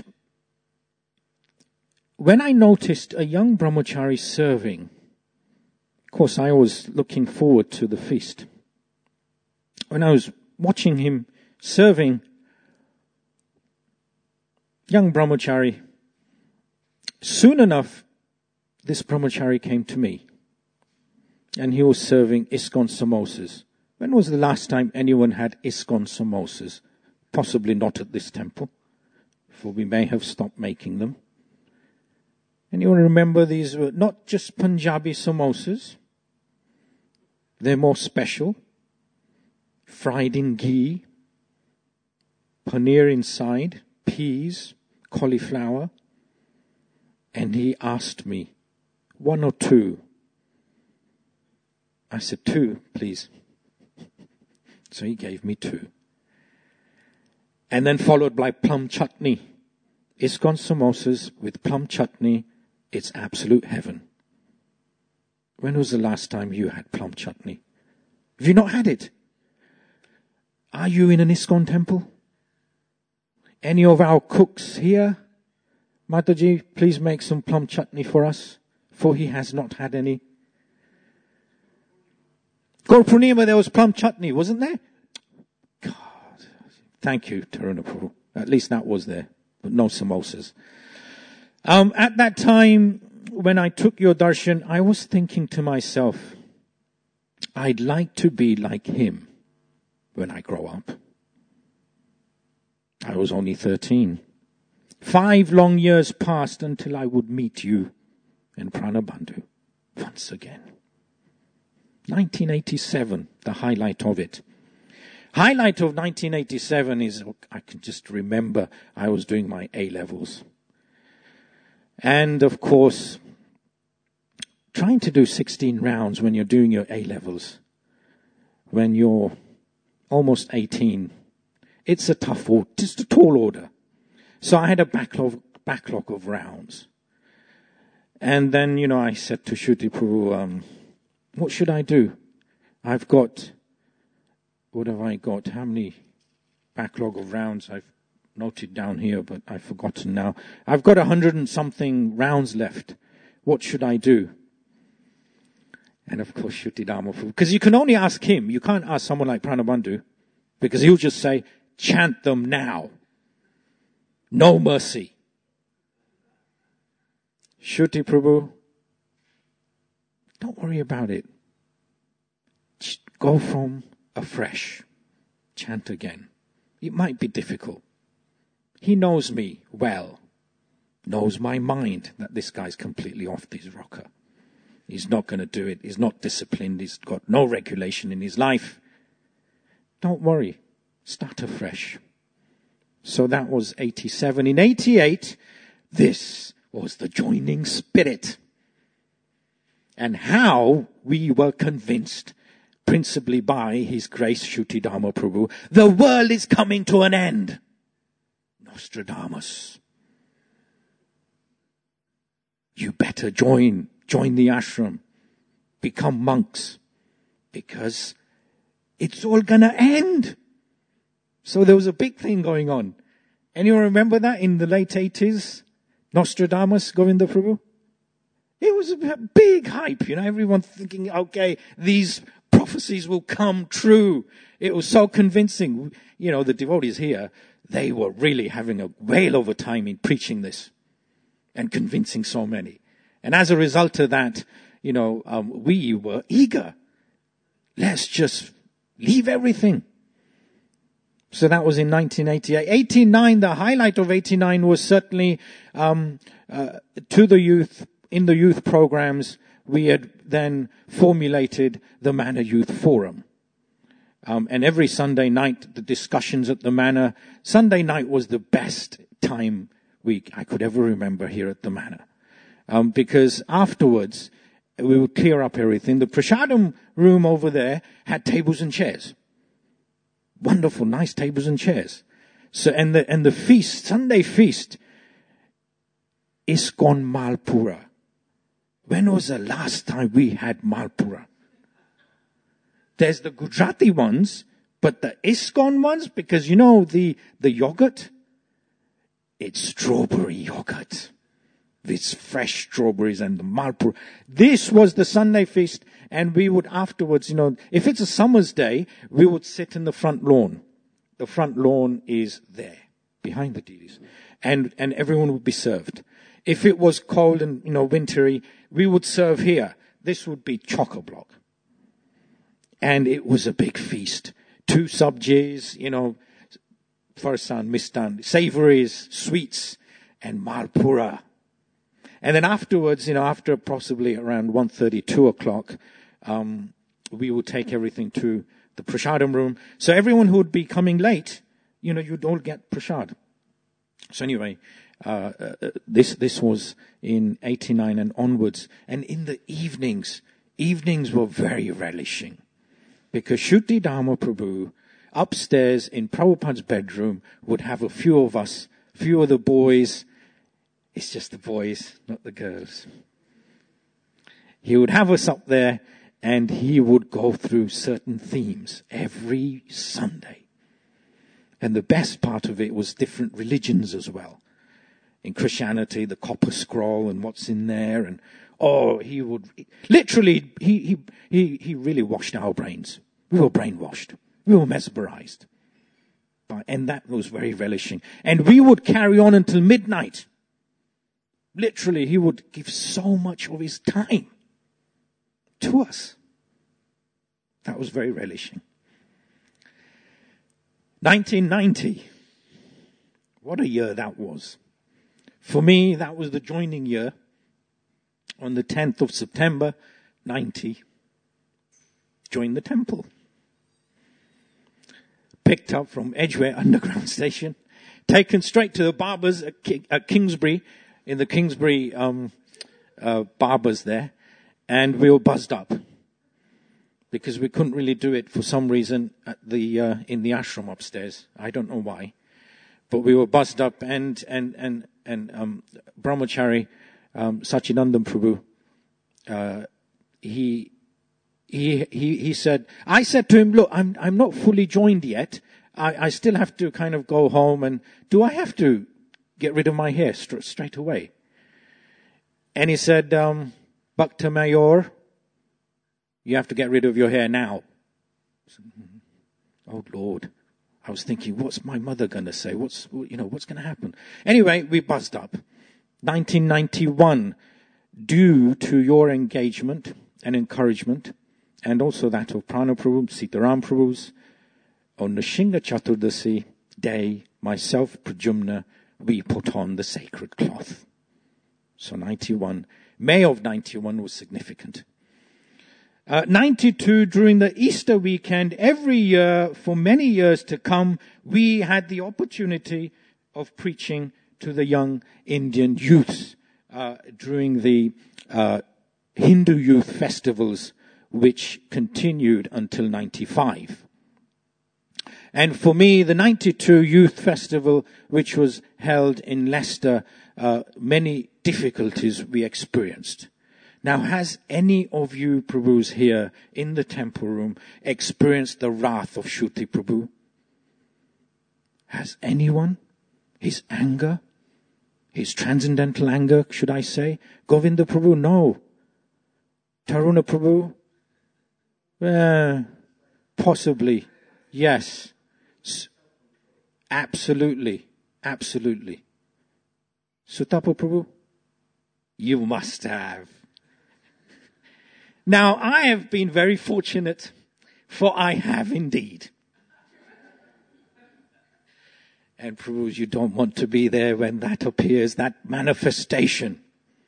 when I noticed a young brahmachari serving, of course I was looking forward to the feast. When I was watching him serving, young brahmachari, soon enough, this brahmachari came to me, and he was serving ISKCON samosas. When was the last time anyone had ISKCON samosas? Possibly not at this temple, for we may have stopped making them. Anyone remember these were not just Punjabi samosas? They're more special. Fried in ghee, paneer inside, peas, cauliflower. And he asked me, one or two? I said, two, please. So he gave me two. And then followed by plum chutney. ISKCON samosas with plum chutney, it's absolute heaven. When was the last time you had plum chutney? Have you not had it? Are you in an ISKCON temple? Any of our cooks here? Mataji, please make some plum chutney for us, for he has not had any. Gaur Purnima, there was plum chutney, wasn't there? God, thank you, Taruna Prabhu. At least that was there, but no samosas. Um, at that time, when I took your darshan, I was thinking to myself, I'd like to be like him when I grow up. I was only thirteen. Five long years passed until I would meet you and Pranabandhu once again. nineteen eighty-seven, the highlight of it. Highlight of nineteen eighty-seven is, I can just remember I was doing my A-levels. And of course, trying to do sixteen rounds when you're doing your A-levels, when you're almost eighteen, it's a tough order, just a tall order. So I had a backlog, backlog of rounds. And then, you know, I said to Shruti Prabhu, um, what should I do? I've got, what have I got? How many backlog of rounds? I've noted down here, but I've forgotten now. I've got a hundred and something rounds left. What should I do? And of course, Shruti Dharma Prabhu, because you can only ask him. You can't ask someone like Pranabandhu, because he'll just say, chant them now. No mercy. Shruti Prabhu, don't worry about it. Just go from afresh. Chant again. It might be difficult. He knows me well. Knows my mind that this guy's completely off this rocker. He's not going to do it. He's not disciplined. He's got no regulation in his life. Don't worry. Start afresh. So that was eighty-seven. In eighty-eight, this was the joining spirit. And how we were convinced, principally by His Grace Shruti Dharma Prabhu, the world is coming to an end. Nostradamus. You better join, join the ashram, become monks, because it's all gonna end. So there was a big thing going on. Anyone remember that in the late eighties? Nostradamus, Govinda Prabhu? It was a big hype, you know, everyone thinking, okay, these prophecies will come true. It was so convincing. You know, the devotees here, they were really having a whale of a time in preaching this and convincing so many. And as a result of that, you know, um, we were eager. Let's just leave everything. So that was in nineteen eighty-eight. eighty-nine, the highlight of eighty-nine was certainly um, uh, to the youth, in the youth programs, we had then formulated the Manor Youth Forum. Um, and every Sunday night, the discussions at the Manor, Sunday night was the best time week I could ever remember here at the Manor. Um, because afterwards, we would clear up everything. The Prasadam room over there had tables and chairs. Wonderful, nice tables and chairs. So, and the, and the feast, Sunday feast, ISKCON Malpura. When was the last time we had Malpura? There's the Gujarati ones, but the ISKCON ones, because you know the, the yogurt, it's strawberry yogurt. It's fresh strawberries and the Malpura. This was the Sunday feast, and we would afterwards, you know, if it's a summer's day, we would sit in the front lawn. The front lawn is there, behind the deities. And, and everyone would be served. If it was cold and, you know, wintry, we would serve here. This would be chock-a-block. And it was a big feast. Two sabjis, you know, farsan, mistan, savories, sweets, and Malpura. And then afterwards, you know, after possibly around one thirty, two o'clock, um, we would take everything to the prasadam room. So everyone who would be coming late, you know, you'd all get prasad. So anyway, uh, uh, this, this was in eighty-nine and onwards. And in the evenings, evenings were very relishing. Because Shruti Dharma Prabhu, upstairs in Prabhupada's bedroom, would have a few of us, few of the boys. It's just the boys, not the girls. He would have us up there, and he would go through certain themes every Sunday. And the best part of it was different religions as well. In Christianity, the copper scroll and what's in there, and oh, he would literally, he he he he really washed our brains. We were brainwashed. We were mesmerized. And that was very relishing. And we would carry on until midnight. Literally, he would give so much of his time to us. That was very relishing. nineteen ninety. What a year that was. For me, that was the joining year. On the tenth of September, ninety. Joined the temple. Picked up from Edgware Underground Station. Taken straight to the barbers at, Ki- at Kingsbury. In the Kingsbury um, uh, barbers there. And we were buzzed up. Because we couldn't really do it for some reason at the uh, in the ashram upstairs. I don't know why. But we were buzzed up, and and and, and um, Brahmachari, um, Sachinandam Prabhu, uh, he he he he said, I said to him, look, I'm I'm not fully joined yet. I, I still have to kind of go home, and do I have to get rid of my hair st- straight away? And he said, um, Bhakta Mayor, you have to get rid of your hair now. Oh Lord. I was thinking, what's my mother going to say? What's, you know, what's going to happen? Anyway, we buzzed up. nineteen ninety-one, due to your engagement and encouragement, and also that of Prana Prabhu, Sitaram Prabhu's, on Nrsimha Chaturdasi day, myself, Prajumna, we put on the sacred cloth. So ninety-one, May of ninety-one was significant. Uh, ninety-two, during the Easter weekend, every year, for many years to come, we had the opportunity of preaching to the young Indian youths uh, during the uh, Hindu youth festivals, which continued until ninety-five. And for me, the ninety-two Youth Festival, which was held in Leicester, uh, many difficulties we experienced. Now, has any of you Prabhus here in the temple room experienced the wrath of Shruti Prabhu? Has anyone? His anger? His transcendental anger, should I say? Govinda Prabhu? No. Taruna Prabhu? Uh, possibly. Yes. S- absolutely. Absolutely. Sutapa Prabhu? You must have. Now, I have been very fortunate, for I have indeed. And Prabhus, you don't want to be there when that appears, that manifestation.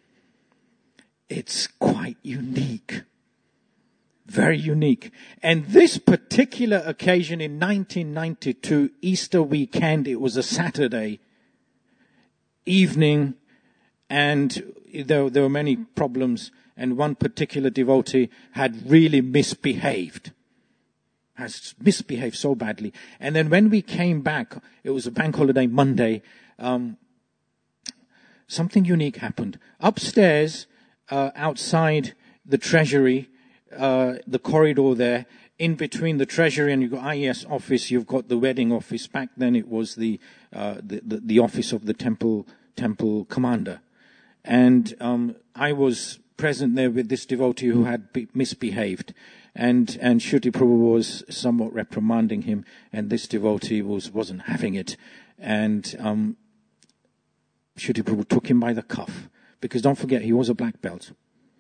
It's quite unique. Very unique. And this particular occasion in nineteen ninety-two, Easter weekend, it was a Saturday evening, and there, there were many problems, and one particular devotee had really misbehaved. Has misbehaved so badly. And then when we came back, it was a bank holiday Monday, um, something unique happened. Upstairs, uh, outside the treasury, uh, the corridor there, in between the treasury and you've got I E S office, you've got the wedding office. Back then it was the, uh, the, the, the office of the temple, temple commander. And, um, I was present there with this devotee who had be- misbehaved. And, and Shruti Prabhu was somewhat reprimanding him, and this devotee was, wasn't having it. And, um, Shruti Prabhu took him by the cuff, because don't forget, he was a black belt.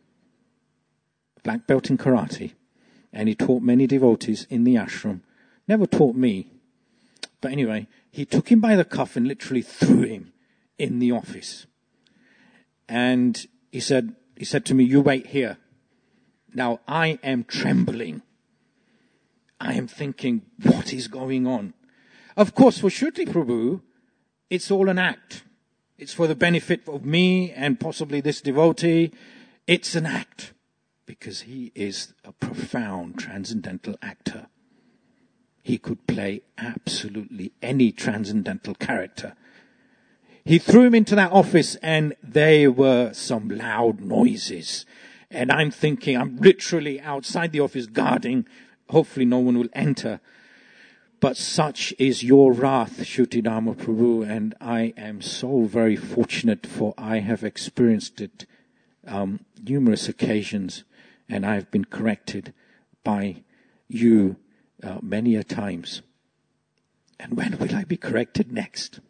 Black belt in karate. And he taught many devotees in the ashram. Never taught me. But anyway, he took him by the cuff and literally threw him in the office. And he said, he said to me, you wait here. Now, I am trembling. I am thinking, what is going on? Of course, for Shruti Prabhu, it's all an act. It's for the benefit of me and possibly this devotee. It's an act because he is a profound transcendental actor. He could play absolutely any transcendental character. He threw him into that office and there were some loud noises. And I'm thinking, I'm literally outside the office guarding. Hopefully no one will enter. But such is your wrath, Shruti Dharma Prabhu, and I am so very fortunate, for I have experienced it um, numerous occasions, and I have been corrected by you uh, many a times. And when will I be corrected next?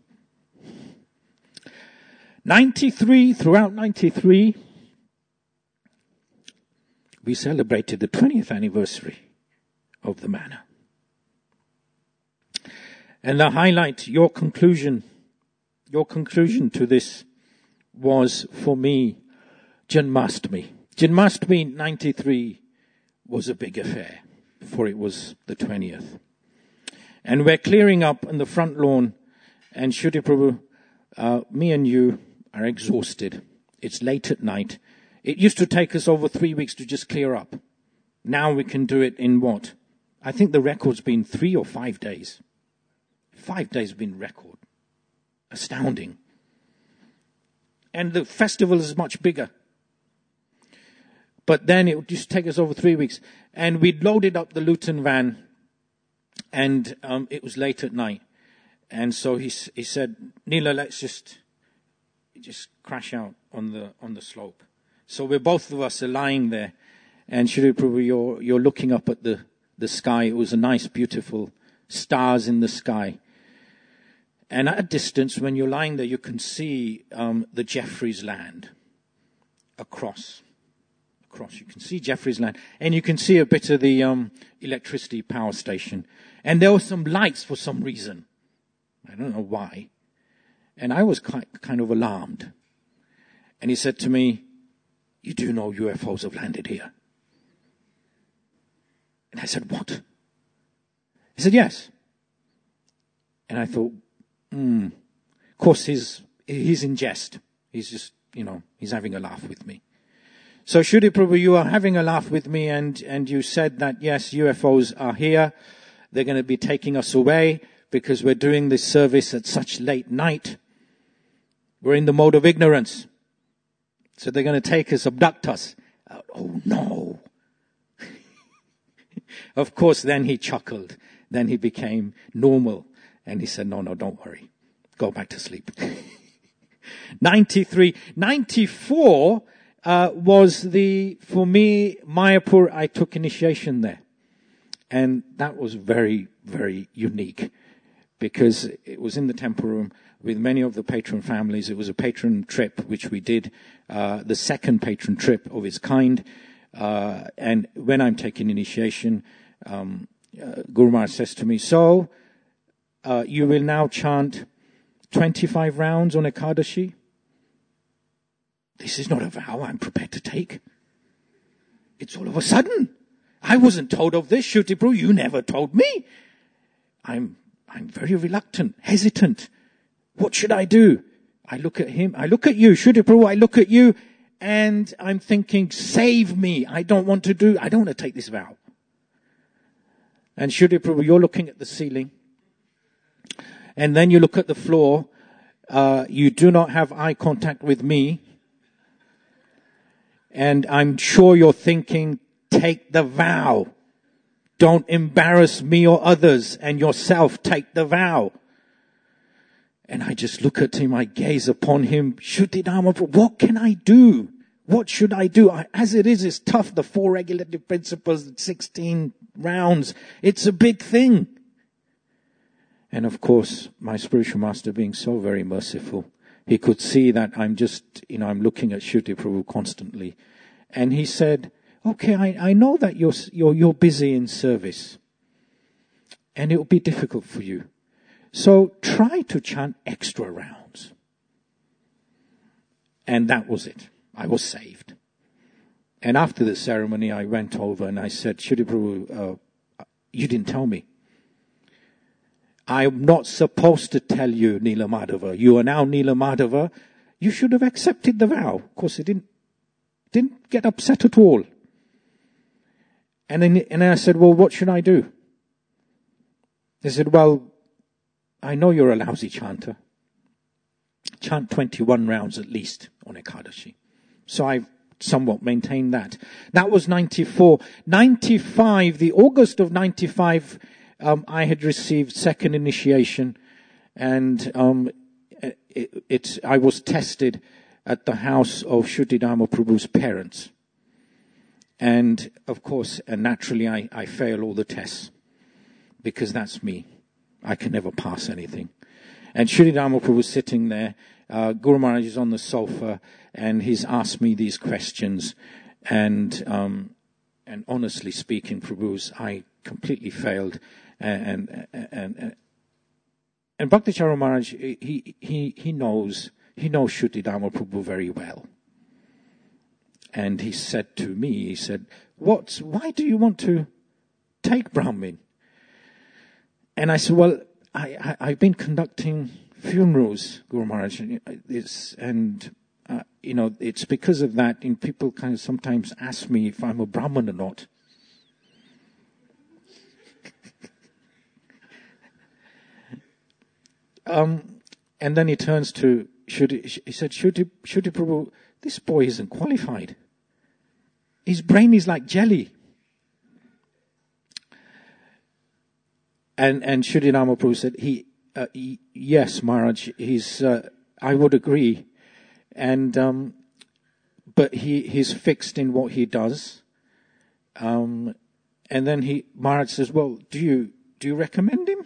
ninety-three, throughout ninety-three, we celebrated the twentieth anniversary of the manor. And the highlight, your conclusion, your conclusion to this was, for me, Janmashtami. Janmashtami ninety-three was a big affair, for it was the twentieth. And we're clearing up on the front lawn, and Shruti Prabhu, uh, me and you are exhausted. It's late at night. It used to take us over three weeks to just clear up. Now we can do it in what? I think the record's been three or five days. Five days have been record. Astounding. And the festival is much bigger. But then it would just take us over three weeks. And we'd loaded up the Luton van, and um, it was late at night. And so he he said, Neela, let's just just crash out on the on the slope. So we're both of us are lying there, and Shri Prabhu, you're you're looking up at the, the sky. It was a nice, beautiful stars in the sky. And at a distance, when you're lying there, you can see um, the Jeffreys land. across. Across. You can see Jeffreys Land. And you can see a bit of the um, electricity power station. And there were some lights for some reason. I don't know why. And I was quite, kind of alarmed. And he said to me, you do know U F Os have landed here? And I said, what? He said, yes. And I thought, hmm. Of course, he's, he's in jest. He's just, you know, he's having a laugh with me. So, Shuddhi Prabhu, you are having a laugh with me, and, and you said that, yes, U F Os are here. They're going to be taking us away because we're doing this service at such late night. We're in the mode of ignorance. So they're going to take us, abduct us. Uh, oh, no. Of course, then he chuckled. Then he became normal. And he said, no, no, don't worry. Go back to sleep. ninety-three. ninety-four uh, was the, for me, Mayapur, I took initiation there. And that was very, very unique. Because it was in the temple room with many of the patron families. It was a patron trip, which we did, uh, the second patron trip of its kind. Uh, and when I'm taking initiation, um, uh, Guru Maharaj says to me, so, uh, you will now chant twenty-five rounds on Ekadashi. This is not a vow I'm prepared to take. It's all of a sudden. I wasn't told of this, Shuddhi Prabhu. You never told me. I'm, I'm very reluctant, hesitant. What should I do? I look at him. I look at you, Shuddhi Prabhu. I look at you. And I'm thinking, save me. I don't want to do, I don't want to take this vow. And Shuddhi Prabhu, you're looking at the ceiling. And then you look at the floor. Uh, you do not have eye contact with me. And I'm sure you're thinking, take the vow. Don't embarrass me or others, and yourself take the vow. And I just look at him, I gaze upon him. Shuddhi Dhamma, what can I do? What should I do? I, as it is, it's tough, the four regulative principles, sixteen rounds. It's a big thing. And of course, my spiritual master being so very merciful, he could see that I'm just, you know, I'm looking at Shuddhi Prabhu constantly. And he said, okay, I, I know that you're, you're, you're busy in service. And it will be difficult for you. So try to chant extra rounds. And that was it. I was saved. And after the ceremony, I went over and I said, Shuddhi Prabhu, uh, you didn't tell me. I'm not supposed to tell you, Nila Madhava. You are now Nila Madhava. You should have accepted the vow. Of course, he didn't, didn't get upset at all. And then, and then I said, well, what should I do? They said, well, I know you're a lousy chanter. Chant twenty-one rounds at least on Ekadashi. So I somewhat maintained that. That was ninety-four. ninety-five, the August of ninety-five, um, I had received second initiation, and um, it, it, I was tested at the house of Shuddhi Dhamma Prabhu's parents. And of course, and naturally, I, I fail all the tests because that's me. I can never pass anything. And Shuddhi Dhamma Prabhu was sitting there. Uh, Guru Maharaj is on the sofa, and he's asked me these questions. And um, and honestly speaking, Prabhu's, I completely failed. And and and, and Bhakti Charu Maharaj, he he he knows he knows Shuddhi Dhamma Prabhu very well. And he said to me, he said, "What? Why do you want to take Brahmin?" And I said, well, I, I, I've been conducting funerals, Guru Maharaj, it's, and, uh, you know, it's because of that, and people kind of sometimes ask me if I'm a Brahmin or not. um, and then he turns to Shuddhi, he said, Shuddhi, Shuddhi Prabhu, this boy isn't qualified. His brain is like jelly. And and Shuddhi Dhamma Prabhu said, he, uh, he, yes, Maharaj, he's, uh, I would agree. And, um, but he, he's fixed in what he does. Um, and then he, Maharaj says, well, do you, do you recommend him?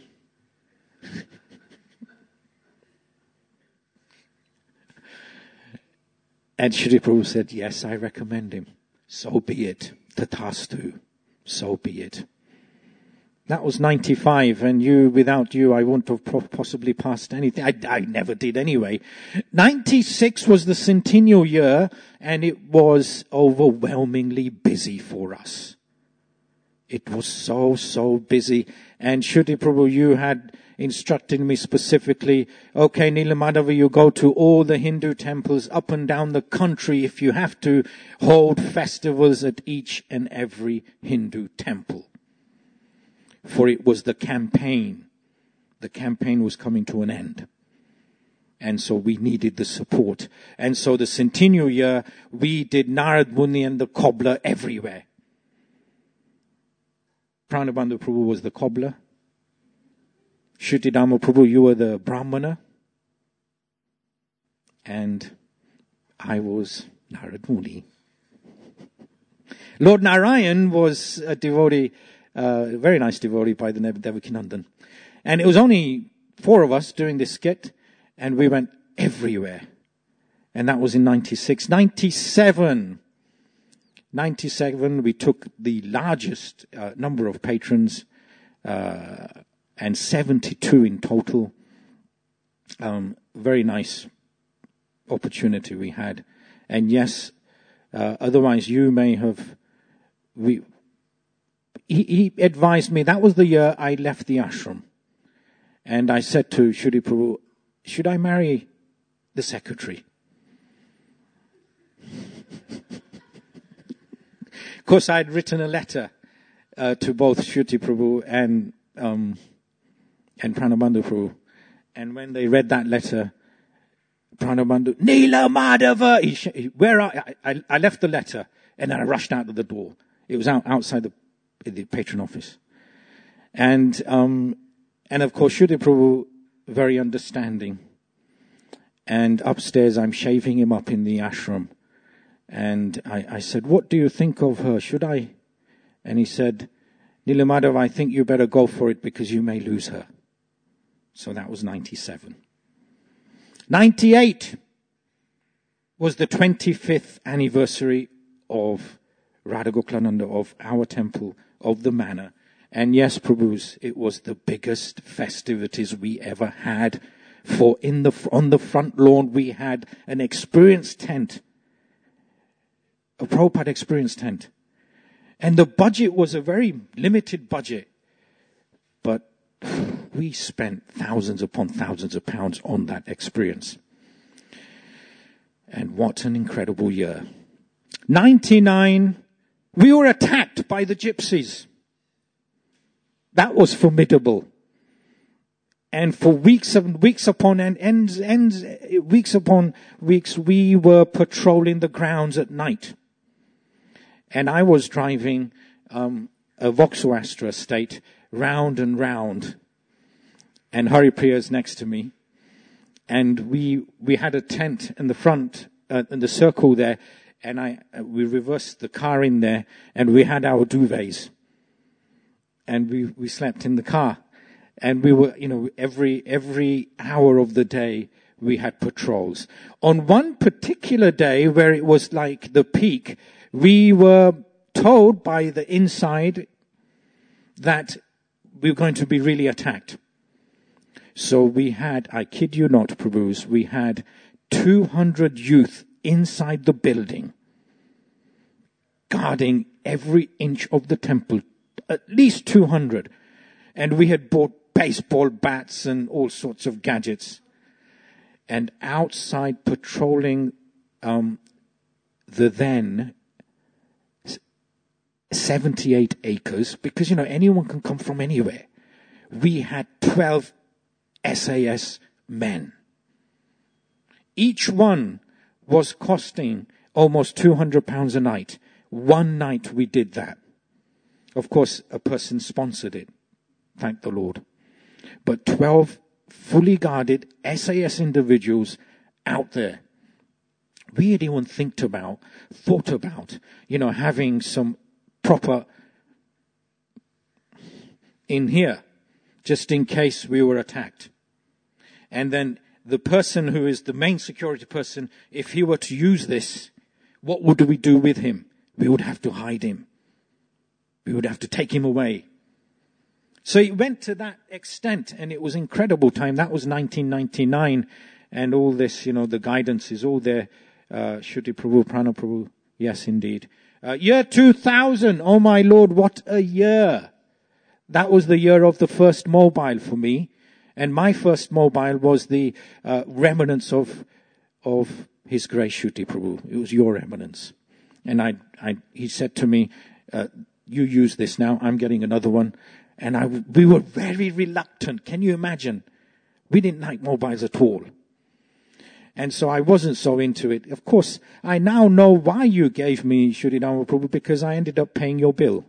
And Shri Prabhu said, yes, I recommend him. So be it. Tathastu. So be it. That was ninety-five, and you, without you, I wouldn't have possibly passed anything. I, I never did anyway. ninety-six was the centennial year, and it was overwhelmingly busy for us. It was so, so busy. And Shri Prabhu, you had instructed me specifically, okay, Nilamadava, you go to all the Hindu temples up and down the country if you have to, hold festivals at each and every Hindu temple. For it was the campaign. The campaign was coming to an end. And so we needed the support. And so the centennial year, we did Narad Muni and the cobbler everywhere. Pranabandhu Prabhu was the cobbler. Shuddhidhamma Prabhu, you were the brahmana. And I was Narad Muni. Lord Narayan was a devotee, uh, a very nice devotee by the name of Devakinandan. And it was only four of us doing this skit, and we went everywhere. And that was in ninety-six. ninety-seven. ninety-seven, we took the largest uh, number of patrons, uh, and seventy-two in total. Um, very nice opportunity we had. And yes, uh, otherwise you may have, we, he, he advised me, that was the year I left the ashram. And I said to Shri Prabhu, should I marry the secretary? Of course, I'd written a letter uh, to both Shruti Prabhu and um, and Pranabandhu Prabhu. And when they read that letter, Pranabandhu, Nila Madhava, he sh- he, where I, I, I left the letter and then I rushed out of the door. It was out outside the, the patron office. And um, and of course, Shruti Prabhu, very understanding. And upstairs, I'm shaving him up in the ashram. And I, I said, what do you think of her? Should I? And he said, Nilamadhav, I think you better go for it because you may lose her. So that was ninety-seven. ninety-eight was the twenty-fifth anniversary of Radha Gokulananda, of our temple, of the manor. And yes, Prabhus, it was the biggest festivities we ever had. For in the on the front lawn, we had an experience tent. A Prabhupada experience tent. And the budget was a very limited budget. But we spent thousands upon thousands of pounds on that experience. And what an incredible year. ninety-nine, we were attacked by the gypsies. That was formidable. And for weeks and weeks upon and ends, ends, weeks upon weeks, we were patrolling the grounds at night. And I was driving um, a Vauxhall Astra estate round and round. And Haripriya's next to me. And we we had a tent in the front, uh, in the circle there. And I uh, we reversed the car in there. And we had our duvets. And we, we slept in the car. And we were, you know, every every hour of the day, we had patrols. On one particular day where it was like the peak, we were told by the inside that we were going to be really attacked. So we had, I kid you not, Prabhus, we had two hundred youth inside the building, guarding every inch of the temple, at least two hundred. And we had bought baseball bats and all sorts of gadgets. And outside patrolling um, the then seventy-eight acres, because, you know, anyone can come from anywhere. We had twelve S A S men. Each one was costing almost two hundred pounds a night. One night we did that. Of course, a person sponsored it. Thank the Lord. But twelve fully guarded S A S individuals out there. We had even think about, thought about, you know, having some proper in here, just in case we were attacked. And then the person who is the main security person, if he were to use this, what would we do with him? We would have to hide him. We would have to take him away. So it went to that extent, and it was incredible time. That was nineteen ninety-nine, and all this, you know, the guidance is all there. Uh, Shuti Prabhu, Prana Prabhu, yes indeed. Uh, year two thousand, oh my Lord, what a year. That was the year of the first mobile for me. And my first mobile was the uh, remnants of of His Grace Shuti Prabhu. It was your remnants. And I, I, he said to me, uh, you use this now, I'm getting another one. And I, we were very reluctant. Can you imagine? We didn't like mobiles at all. And so I wasn't so into it. Of course, I now know why you gave me Shuti Dhamma Prabhu, because I ended up paying your bill.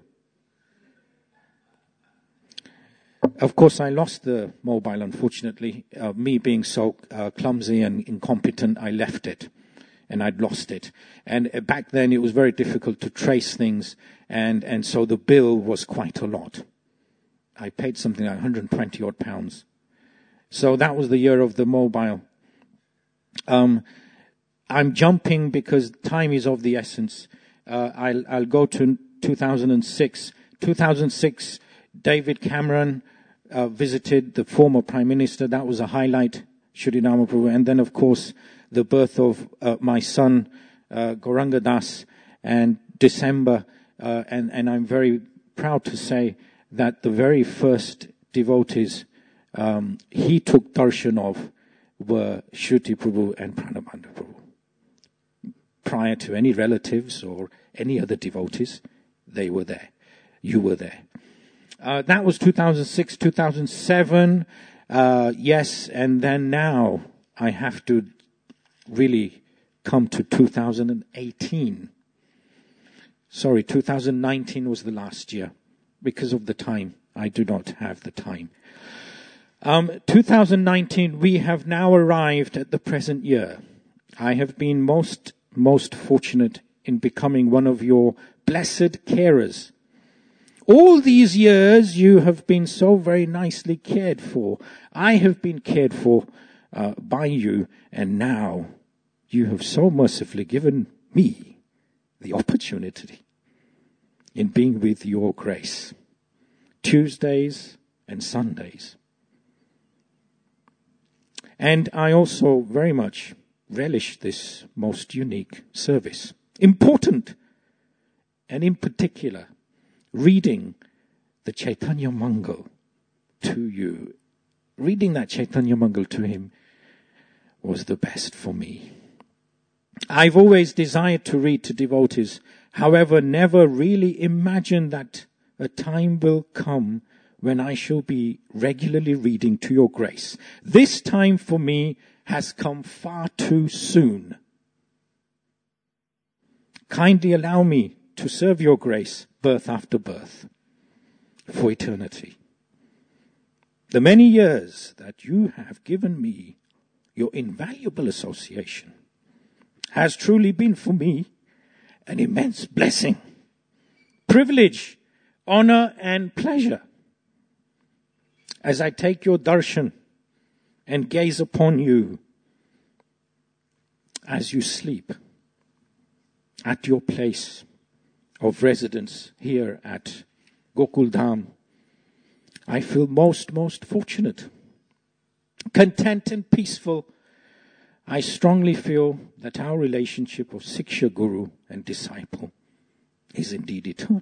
Of course, I lost the mobile, unfortunately. Uh, me being so uh, clumsy and incompetent, I left it. And I'd lost it. And uh, back then, it was very difficult to trace things. And, and so the bill was quite a lot. I paid something like one hundred twenty odd pounds. So that was the year of the mobile. Um, I'm jumping because time is of the essence. Uh, I'll, I'll go to two thousand six. two thousand six, David Cameron uh, visited the former Prime Minister. That was a highlight, Shuti Dhamma Prabhu. And then, of course, the birth of uh, my son, uh, Gauranga Das, and December. Uh, and, and I'm very proud to say that the very first devotees um, he took darshan of were Shuti Prabhu and Pranabandha Prabhu. Prior to any relatives or any other devotees, they were there. You were there. Uh, that was two thousand six, two thousand seven. Uh, yes, and then now I have to really come to two thousand eighteen. Sorry, two thousand nineteen was the last year. Because of the time, I do not have the time. Um, two thousand nineteen, we have now arrived at the present year. I have been most, most fortunate in becoming one of your blessed carers. All these years, you have been so very nicely cared for. I have been cared for uh, by you, and now you have so mercifully given me the opportunity in being with your grace. Tuesdays and Sundays. And I also very much relish this most unique service. Important, and in particular, reading the Chaitanya Mangal to you. Reading that Chaitanya Mangal to him was the best for me. I've always desired to read to devotees, however, never really imagined that a time will come when I shall be regularly reading to your grace. This time for me has come far too soon. Kindly allow me to serve your grace birth after birth for eternity. The many years that you have given me, your invaluable association, has truly been for me an immense blessing, privilege, honor, and pleasure. As I take your darshan and gaze upon you as you sleep at your place of residence here at Gokul Dham, I feel most, most fortunate, content and peaceful. I strongly feel that our relationship of Siksha Guru and disciple is indeed eternal.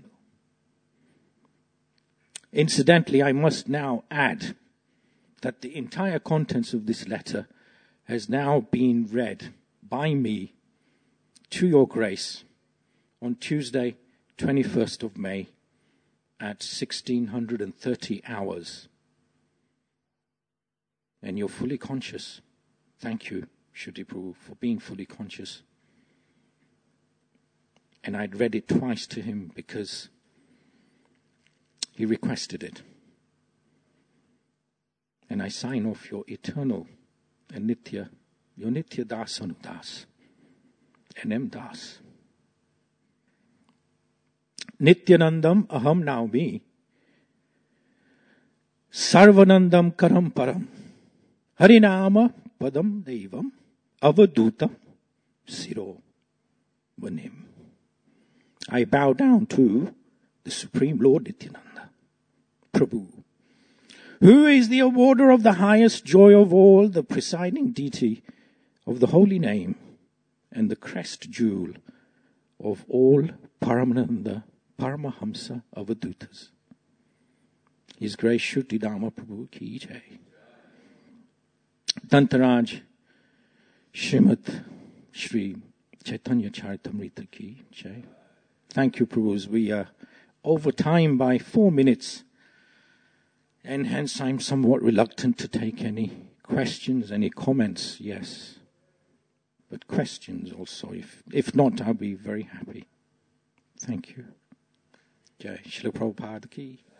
Incidentally, I must now add that the entire contents of this letter has now been read by me to your grace on Tuesday, twenty-first of May at sixteen thirty hours. And you're fully conscious. Thank you, Shuti Prabhu, for being fully conscious. And I'd read it twice to him because he requested it. And I sign off your eternal and Nitya, your Nitya Das Anudas, N M Das. Nityanandam aham naumi, Sarvanandam karam param, Harinama Padam Devam Avadutam Siro Vanim. I bow down to the Supreme Lord Nityananda, Prabhu, who is the awarder of the highest joy of all, the presiding deity of the holy name, and the crest jewel of all Paramananda, Paramahamsa Avadutas. His Grace Shuddhi Dhamma Prabhu ki jai. Dantaraj Srimad Shri Chaitanya Charitamrita ki jai. Thank you, Prabhus. We are over time by four minutes. And hence I'm somewhat reluctant to take any questions, any comments, yes. But questions also. If if not, I'll be very happy. Thank you. Jai Srila Prabhupada ki.